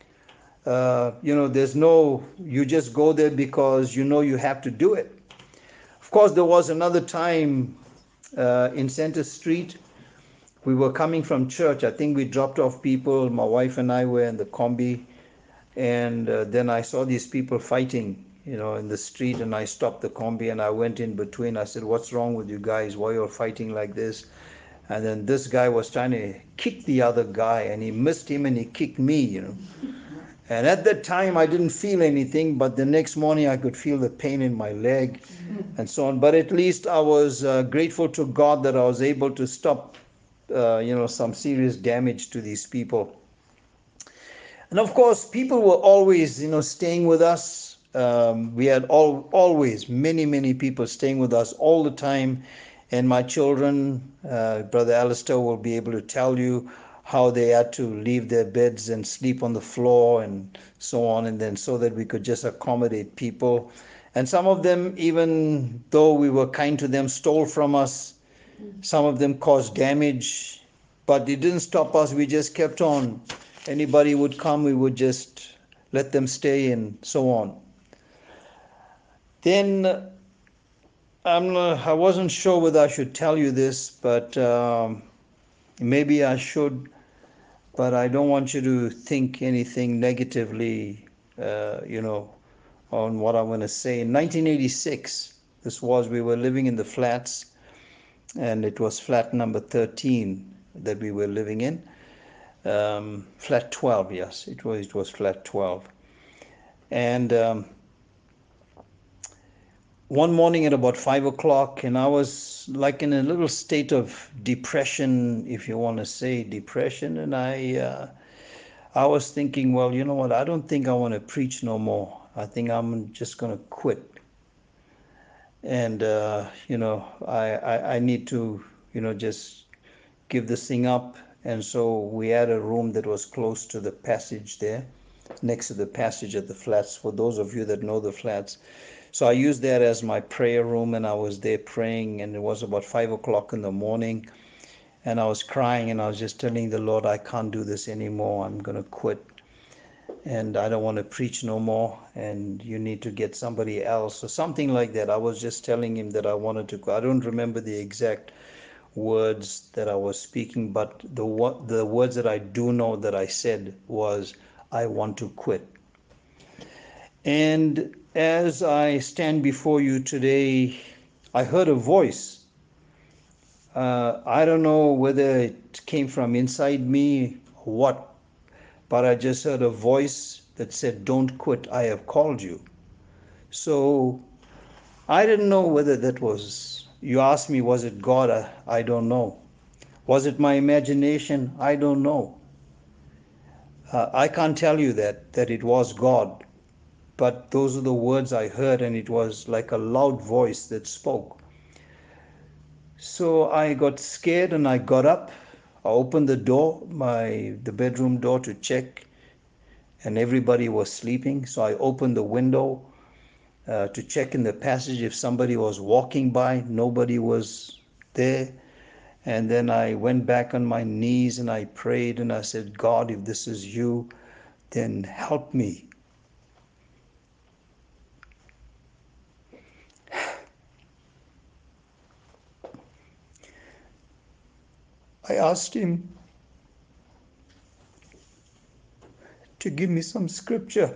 Speaker 1: Uh, you know, there's no, you just go there because you know you have to do it. Of course, there was another time uh, in Center Street. We were coming from church. I think we dropped off people. My wife and I were in the combi. And uh, then I saw these people fighting, you know, in the street, and I stopped the combi and I went in between. I said, "What's wrong with you guys? Why you're fighting like this?" And then this guy was trying to kick the other guy, and he missed him and he kicked me, you know. And at that time, I didn't feel anything, but the next morning I could feel the pain in my leg and so on. But at least I was uh, grateful to God that I was able to stop, uh, you know, some serious damage to these people. And of course, people were always, you know, staying with us. Um, we had all always many, many people staying with us all the time. And my children, uh, Brother Alistair will be able to tell you how they had to leave their beds and sleep on the floor and so on, and then so that we could just accommodate people. And some of them, even though we were kind to them, stole from us. Some of them caused damage, but it didn't stop us. We just kept on. Anybody would come, we would just let them stay and so on. Then I'm, I wasn't sure whether I should tell you this, but um, maybe I should, but I don't want you to think anything negatively, uh, you know, on what I'm going to say. In nineteen eighty-six, this was, we were living in the flats, and it was flat number thirteen that we were living in. Um, flat twelve, yes, it was, it was flat twelve. And um, one morning at about five o'clock, and I was like in a little state of depression, if you want to say depression. And I, uh, I was thinking, well, you know what? I don't think I want to preach no more. I think I'm just going to quit. And uh, you know, I, I, I need to, you know, just give this thing up. And so we had a room that was close to the passage there, next to the passage at the flats, for those of you that know the flats. So I used that as my prayer room, and I was there praying, and it was about five o'clock in the morning, and I was crying, and I was just telling the Lord, I can't do this anymore. I'm going to quit, and I don't want to preach no more, and you need to get somebody else, or something like that. I was just telling him that I wanted to go. I don't remember the exact words that I was speaking, but the the words that I do know that I said was, I want to quit. And as I stand before you today, I heard a voice. Uh, I don't know whether it came from inside me or what, but I just heard a voice that said, "Don't quit, I have called you." So I didn't know whether that was, you asked me, was it God? I, I don't know. Was it my imagination? I don't know. Uh, I can't tell you that, that it was God. But those are the words I heard, and it was like a loud voice that spoke. So I got scared and I got up. I opened the door, my the bedroom door, to check, and everybody was sleeping. So I opened the window uh, to check in the passage if somebody was walking by. Nobody was there. And then I went back on my knees and I prayed and I said, "God, if this is you, then help me." I asked him to give me some scripture.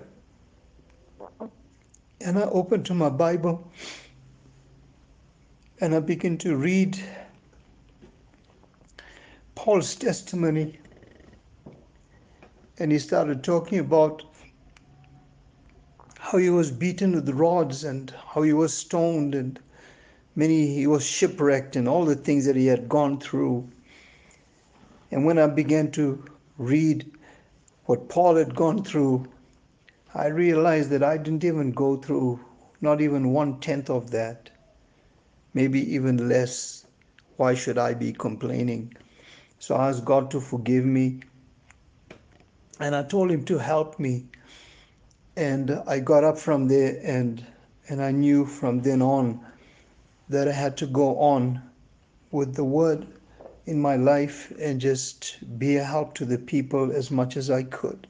Speaker 1: And I opened to my Bible and I began to read Paul's testimony and he started talking about how he was beaten with rods and how he was stoned and many he was shipwrecked and all the things that he had gone through. And when I began to read what Paul had gone through, I realized that I didn't even go through not even one tenth of that, maybe even less. Why should I be complaining? So I asked God to forgive me, and I told him to help me. And I got up from there, and and I knew from then on that I had to go on with the word in my life and just be a help to the people as much as I could.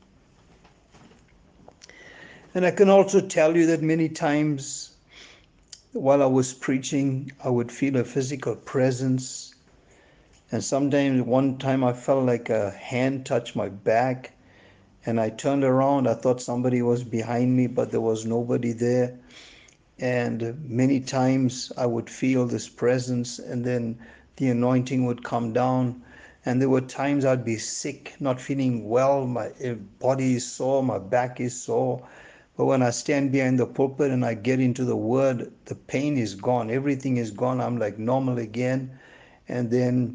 Speaker 1: And I can also tell you that many times while I was preaching, I would feel a physical presence. And sometimes one time I felt like a hand touched my back, and I turned around. I thought somebody was behind me, but there was nobody there. And many times I would feel this presence, and then the anointing would come down. And there were times I'd be sick, not feeling well. My body is sore, my back is sore. But when I stand behind the pulpit and I get into the word, the pain is gone. Everything is gone. I'm like normal again. And then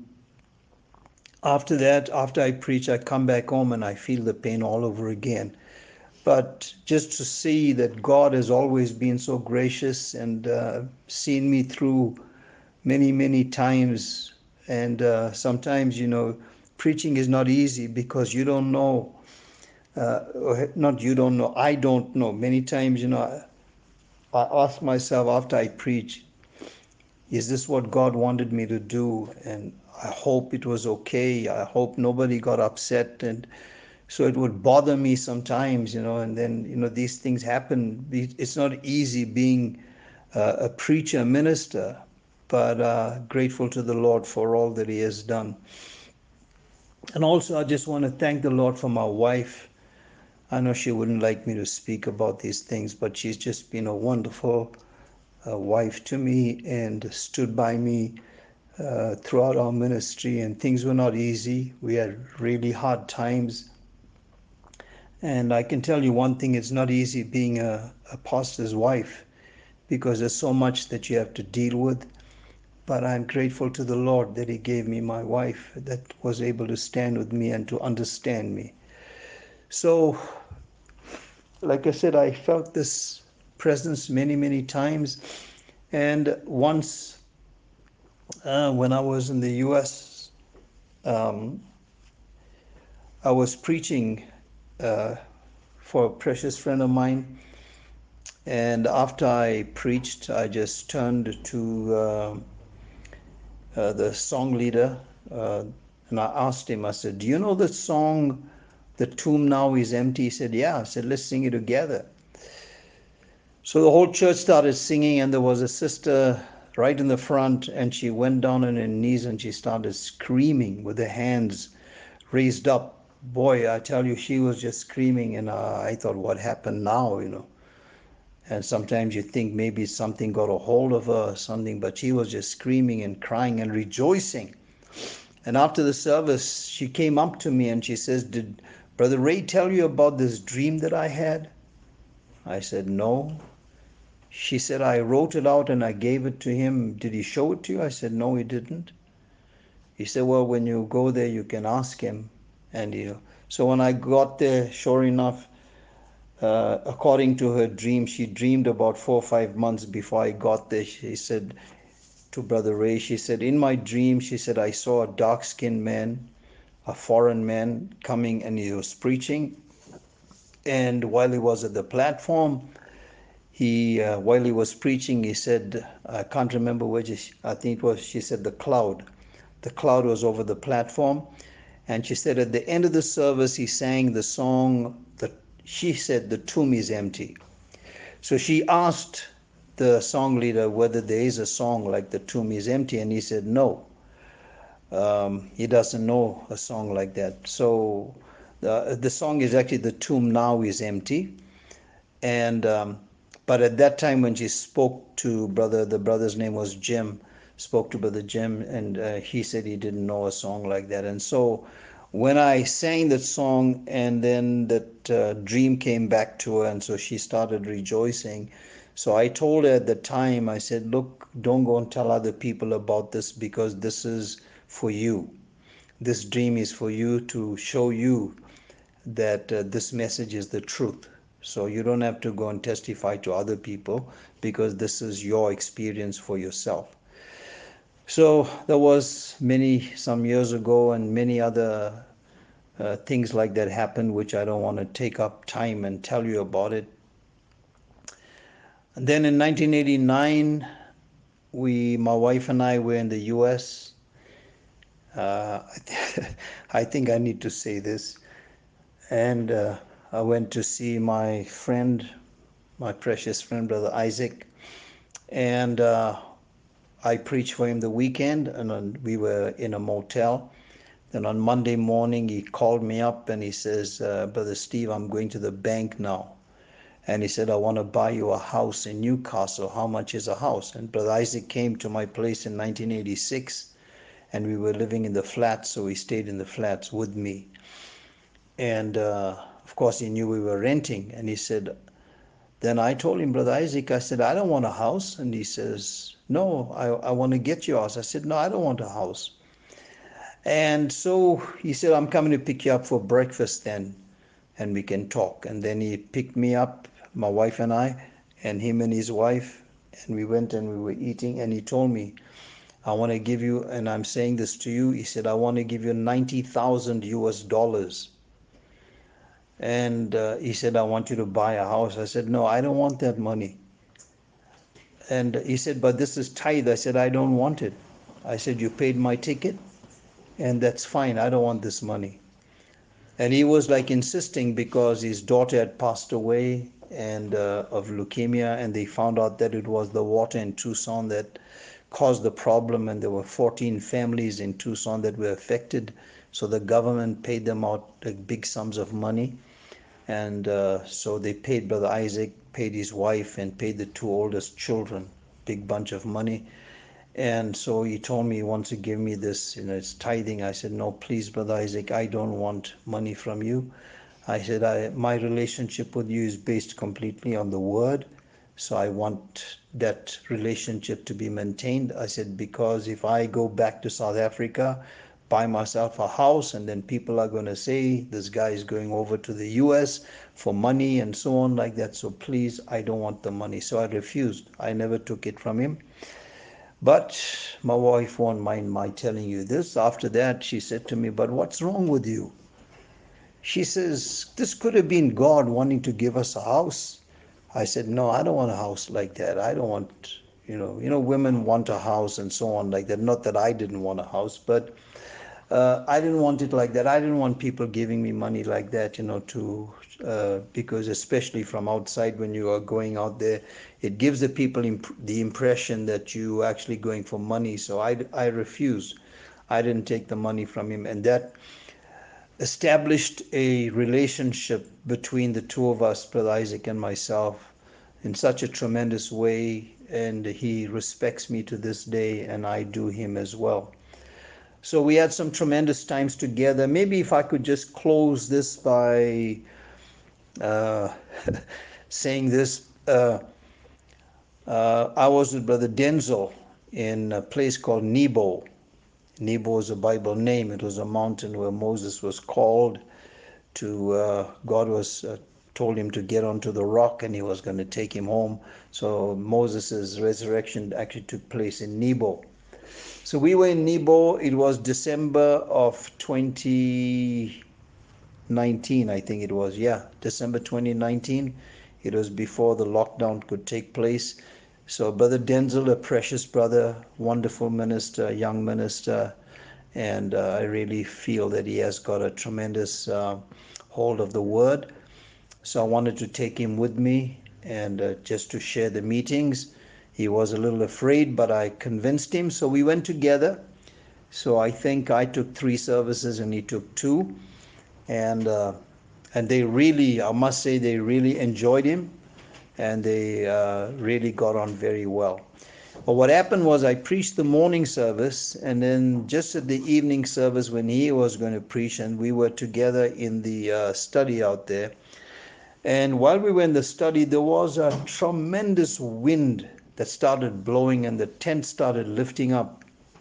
Speaker 1: after that, after I preach, I come back home and I feel the pain all over again. But just to see that God has always been so gracious and uh, seen me through many, many times. And uh, sometimes, you know, preaching is not easy because you don't know. Uh, not you don't know, I don't know. Many times, you know, I, I ask myself after I preach, is this what God wanted me to do? And I hope it was okay. I hope nobody got upset. And so it would bother me sometimes, you know, and then, you know, these things happen. It's not easy being uh, a preacher, minister, but uh, grateful to the Lord for all that he has done. And also, I just want to thank the Lord for my wife. I know she wouldn't like me to speak about these things, but she's just been a wonderful uh, wife to me and stood by me uh, throughout our ministry. And things were not easy. We had really hard times. And I can tell you one thing, it's not easy being a, a pastor's wife because there's so much that you have to deal with. But I'm grateful to the Lord that he gave me my wife that was able to stand with me and to understand me. So, like I said, I felt this presence many, many times. And once uh, when I was in the U S, um, I was preaching uh, for a precious friend of mine. And after I preached, I just turned to uh, uh, the song leader uh, and I asked him, I said, do you know the song, The Tomb Now Is Empty? He said, yeah. I said, let's sing it together. So the whole church started singing, and there was a sister right in the front, and she went down on her knees and she started screaming with her hands raised up. Boy, I tell you, she was just screaming, and uh, I thought, what happened now, you know? And sometimes you think maybe something got a hold of her or something, but she was just screaming and crying and rejoicing. And after the service, she came up to me and she says, did Brother Ray tell you about this dream that I had? I said, no. She said, I wrote it out and I gave it to him. Did he show it to you? I said, no, he didn't. He said, well, when you go there, you can ask him. And you. So when I got there, sure enough, uh, according to her dream, she dreamed about four or five months before I got there. She said to Brother Ray, she said, in my dream, she said, I saw a dark-skinned man, a foreign man coming, and he was preaching. And while he was at the platform, He, uh, while he was preaching, he said, I can't remember which, I think it was, she said the cloud. The cloud was over the platform. And she said at the end of the service, he sang the song, that she said, the tomb is empty. So she asked the song leader whether there is a song like the tomb is empty. And he said, no, um, he doesn't know a song like that. So the, the song is actually the tomb now is empty. And, um, But at that time when she spoke to brother, the brother's name was Jim, spoke to brother Jim, and uh, he said he didn't know a song like that. And so when I sang that song, and then that uh, dream came back to her, and so she started rejoicing. So I told her at the time, I said, look, don't go and tell other people about this, because this is for you. This dream is for you, to show you that uh, this message is the truth. So you don't have to go and testify to other people, because this is your experience for yourself. So there was many, some years ago, and many other uh, things like that happened, which I don't want to take up time and tell you about it. And then in nineteen eighty-nine, we, my wife and I, were in the U S. Uh, I think I need to say this. And uh, I went to see my friend, my precious friend, Brother Isaac. And uh, I preached for him the weekend, and we were in a motel. Then on Monday morning, he called me up and he says, uh, Brother Steve, I'm going to the bank now. And he said, I want to buy you a house in Newcastle. How much is a house? And Brother Isaac came to my place in nineteen eighty-six, and we were living in the flats, so he stayed in the flats with me. And uh, of course, he knew we were renting. And he said, then I told him, Brother Isaac, I said, I don't want a house. And he says, no, I, I want to get your house. I said, no, I don't want a house. And so he said, I'm coming to pick you up for breakfast then, and we can talk. And then he picked me up, my wife and I, and him and his wife, and we went and we were eating. And he told me, I want to give you, and I'm saying this to you, he said, I want to give you ninety thousand U S dollars. And uh, he said, I want you to buy a house. I said, no, I don't want that money. And he said, but this is tithe. I said, I don't want it. I said, you paid my ticket, and that's fine. I don't want this money. And he was like insisting, because his daughter had passed away and uh, of leukemia, and they found out that it was the water in Tucson that caused the problem, and there were fourteen families in Tucson that were affected. So the government paid them out like big sums of money. And uh, so they paid Brother Isaac, paid his wife, and paid the two oldest children, big bunch of money. And so he told me he wants to give me this, you know, it's tithing. I said, no, please, Brother Isaac, I don't want money from you. I said, I, my relationship with you is based completely on the word. So I want that relationship to be maintained. I said, because if I go back to South Africa, buy myself a house, and then people are going to say, this guy is going over to the U S for money and so on like that. So please, I don't want the money. So I refused. I never took it from him. But my wife won't mind my telling you this. After that, she said to me, but what's wrong with you? She says, this could have been God wanting to give us a house. I said, no, I don't want a house like that. I don't want, you know, you know, women want a house and so on like that. Not that I didn't want a house, but uh, I didn't want it like that. I didn't want people giving me money like that, you know, to, uh, because especially from outside, when you are going out there, it gives the people imp- the impression that you are actually going for money. So I, I refused. I didn't take the money from him. And that established a relationship between the two of us, Brother Isaac and myself, in such a tremendous way. And he respects me to this day, and I do him as well. So we had some tremendous times together. Maybe if I could just close this by uh, saying this. Uh, uh, I was with Brother Denzel in a place called Nebo. Nebo is a Bible name. It was a mountain where Moses was called to, uh, God was uh, told him to get onto the rock, and he was going to take him home. So Moses' resurrection actually took place in Nebo. So we were in Nebo. It was December of twenty nineteen, I think it was. Yeah, December twenty nineteen. It was before the lockdown could take place. So Brother Denzel, a precious brother, wonderful minister, young minister, and uh, I really feel that he has got a tremendous uh, hold of the word. So I wanted to take him with me, and uh, just to share the meetings. He was a little afraid, but I convinced him. So we went together. So I think I took three services and he took two. And uh, and they really, I must say, they really enjoyed him, and they uh, really got on very well. But what happened was I preached the morning service, and then just at the evening service when he was going to preach, and we were together in the uh, study out there. And while we were in the study, there was a tremendous wind that started blowing, and the tent started lifting up.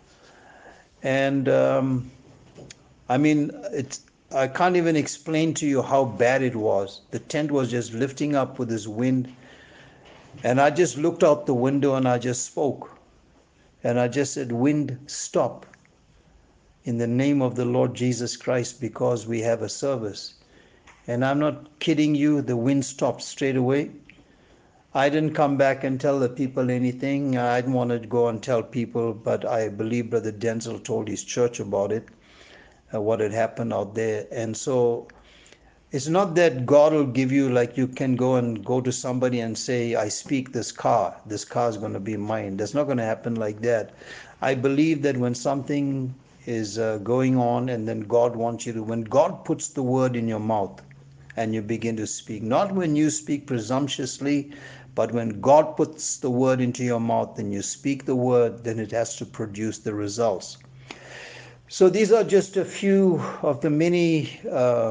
Speaker 1: And um, I mean, it's, I can't even explain to you how bad it was. The tent was just lifting up with this wind. And I just looked out the window and I just spoke. And I just said, wind, stop. In the name of the Lord Jesus Christ, because we have a service. And I'm not kidding you, the wind stopped straight away. I didn't come back and tell the people anything. I didn't want to go and tell people, but I believe Brother Denzel told his church about it, uh, what had happened out there. And so it's not that God will give you, like you can go and go to somebody and say, I speak this car, this car is going to be mine. That's not going to happen like that. I believe that when something is uh, going on and then God wants you to, when God puts the word in your mouth and you begin to speak, not when you speak presumptuously, but when God puts the word into your mouth and you speak the word, then it has to produce the results. So these are just a few of the many uh,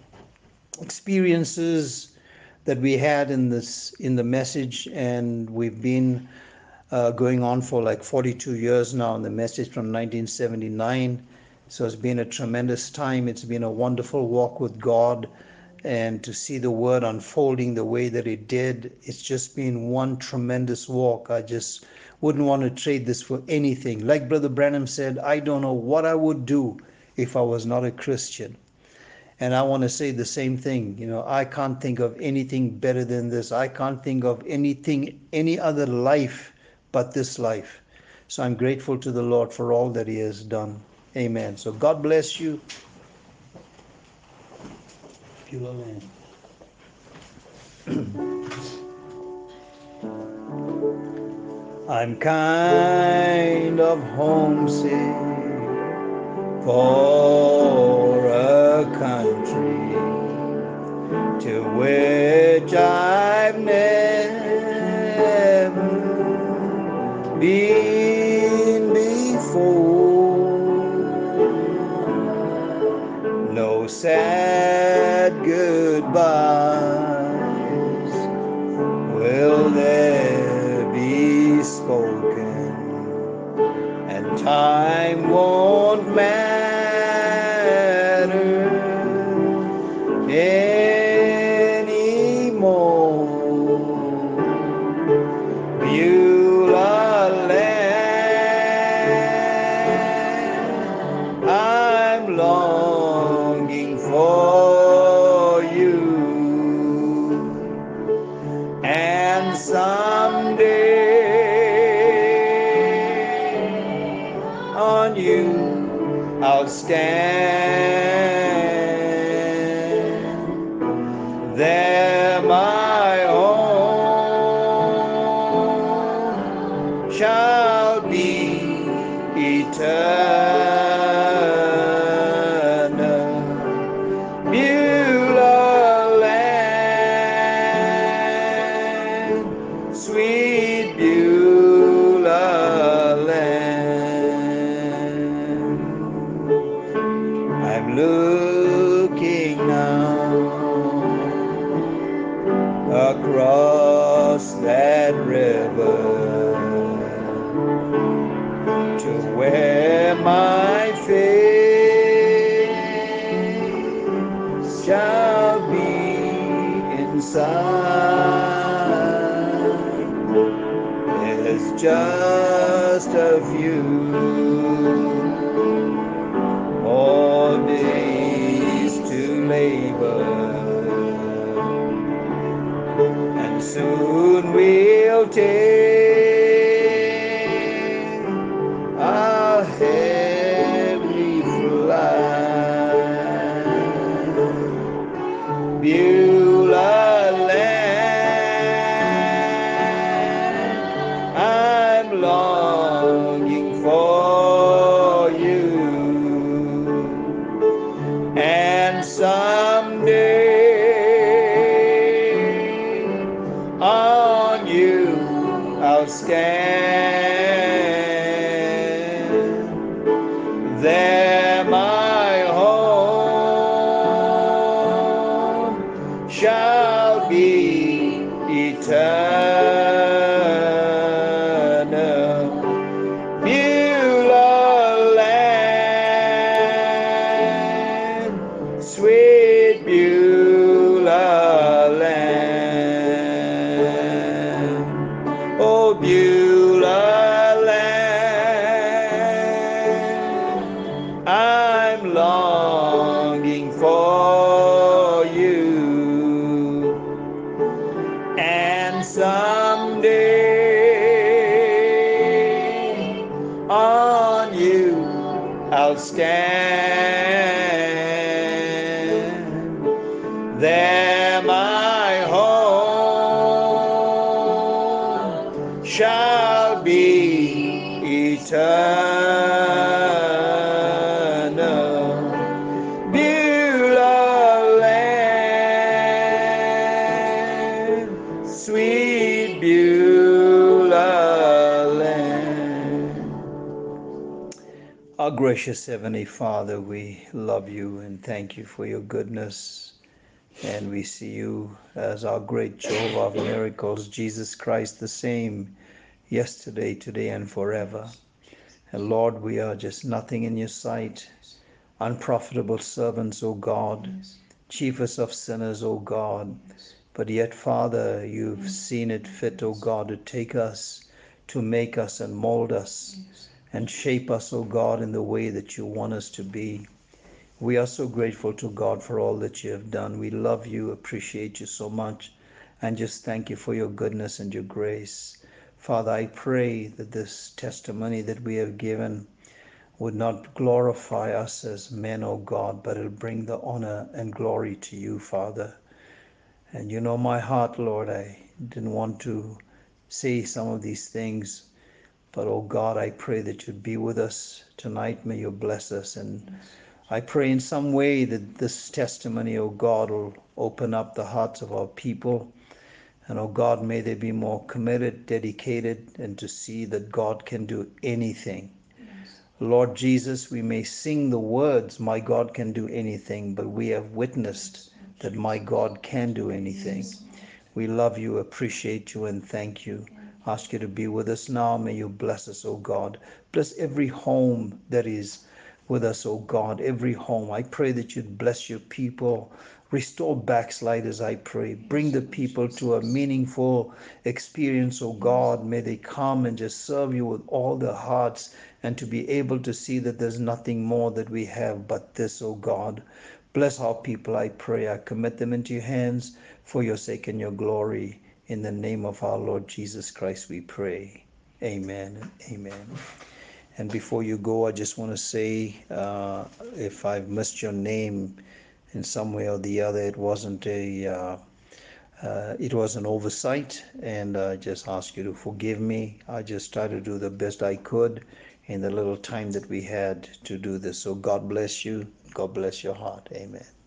Speaker 1: experiences that we had in this in the message, and we've been uh, going on for like forty-two years now in the message from nineteen seventy-nine. So it's been a tremendous time. It's been a wonderful walk with God, and to see the word unfolding the way that it did, it's just been one tremendous walk. I just wouldn't want to trade this for anything. Like Brother Branham said, I don't know what I would do if I was not a Christian. And I want to say the same thing. You know, I can't think of anything better than this. I can't think of anything, any other life but this life. So I'm grateful to the Lord for all that He has done. Amen. So God bless you. I'm kind of homesick for a country to which I've never been before. No sad goodbyes will there be spoken, and time won't matter anymore. Beulah land, I'm longing for you, and someday on you I'll stand. There my home shall be eternal. Beulah land, sweet Beulah land. I'm looking now across that river to where my face shall be inside. There's just a few more days to labor, and soon we'll take our heavenly flight. Beulah land, I'm longing for you, and someday on you I'll stand. shall be eternal. Beulah land, sweet Beulah land. Oh, Beulah land, I'm longing for you. And someday on you I'll stand. There my home shall be eternal. Beulah land, sweet Beulah land. Our gracious Heavenly Father, we love you and thank you for your goodness. And we see you as our great Jehovah of miracles, Jesus Christ, the same yesterday, today, and forever. And Lord, we are just nothing in your sight, unprofitable servants, O God, chiefest of sinners, O God. But yet, Father, you've seen it fit, O God, to take us, to make us and mold us and shape us, O God, in the way that you want us to be. We are so grateful to God for all that you have done. We love you, appreciate you so much, and just thank you for your goodness and your grace. Father, I pray that this testimony that we have given would not glorify us as men, O God, but it'll bring the honor and glory to you, Father. And you know my heart, Lord. I didn't want to say some of these things, but oh God, I pray that you'd be with us tonight. May you bless us. And I pray in some way that this testimony, oh God, will open up the hearts of our people. And oh God, may they be more committed, dedicated, and to see that God can do anything. Yes. Lord Jesus, we may sing the words, my God can do anything, but we have witnessed that my God can do anything. Yes. We love you, appreciate you, and thank you. Ask you to be with us now. May you bless us, oh God. Bless every home that is with us, oh God, every home. I pray that you'd bless your people. Restore backsliders, I pray. Bring the people to a meaningful experience, oh God. May they come and just serve you with all their hearts and to be able to see that there's nothing more that we have but this, oh God. Bless our people, I pray. I commit them into your hands for your sake and your glory. In the name of our Lord Jesus Christ, we pray. Amen and amen. And before you go, I just want to say, uh, if I've missed your name in some way or the other, it wasn't a, uh, uh, it was an oversight, and I just ask you to forgive me. I just tried to do the best I could in the little time that we had to do this. So God bless you. God bless your heart. Amen.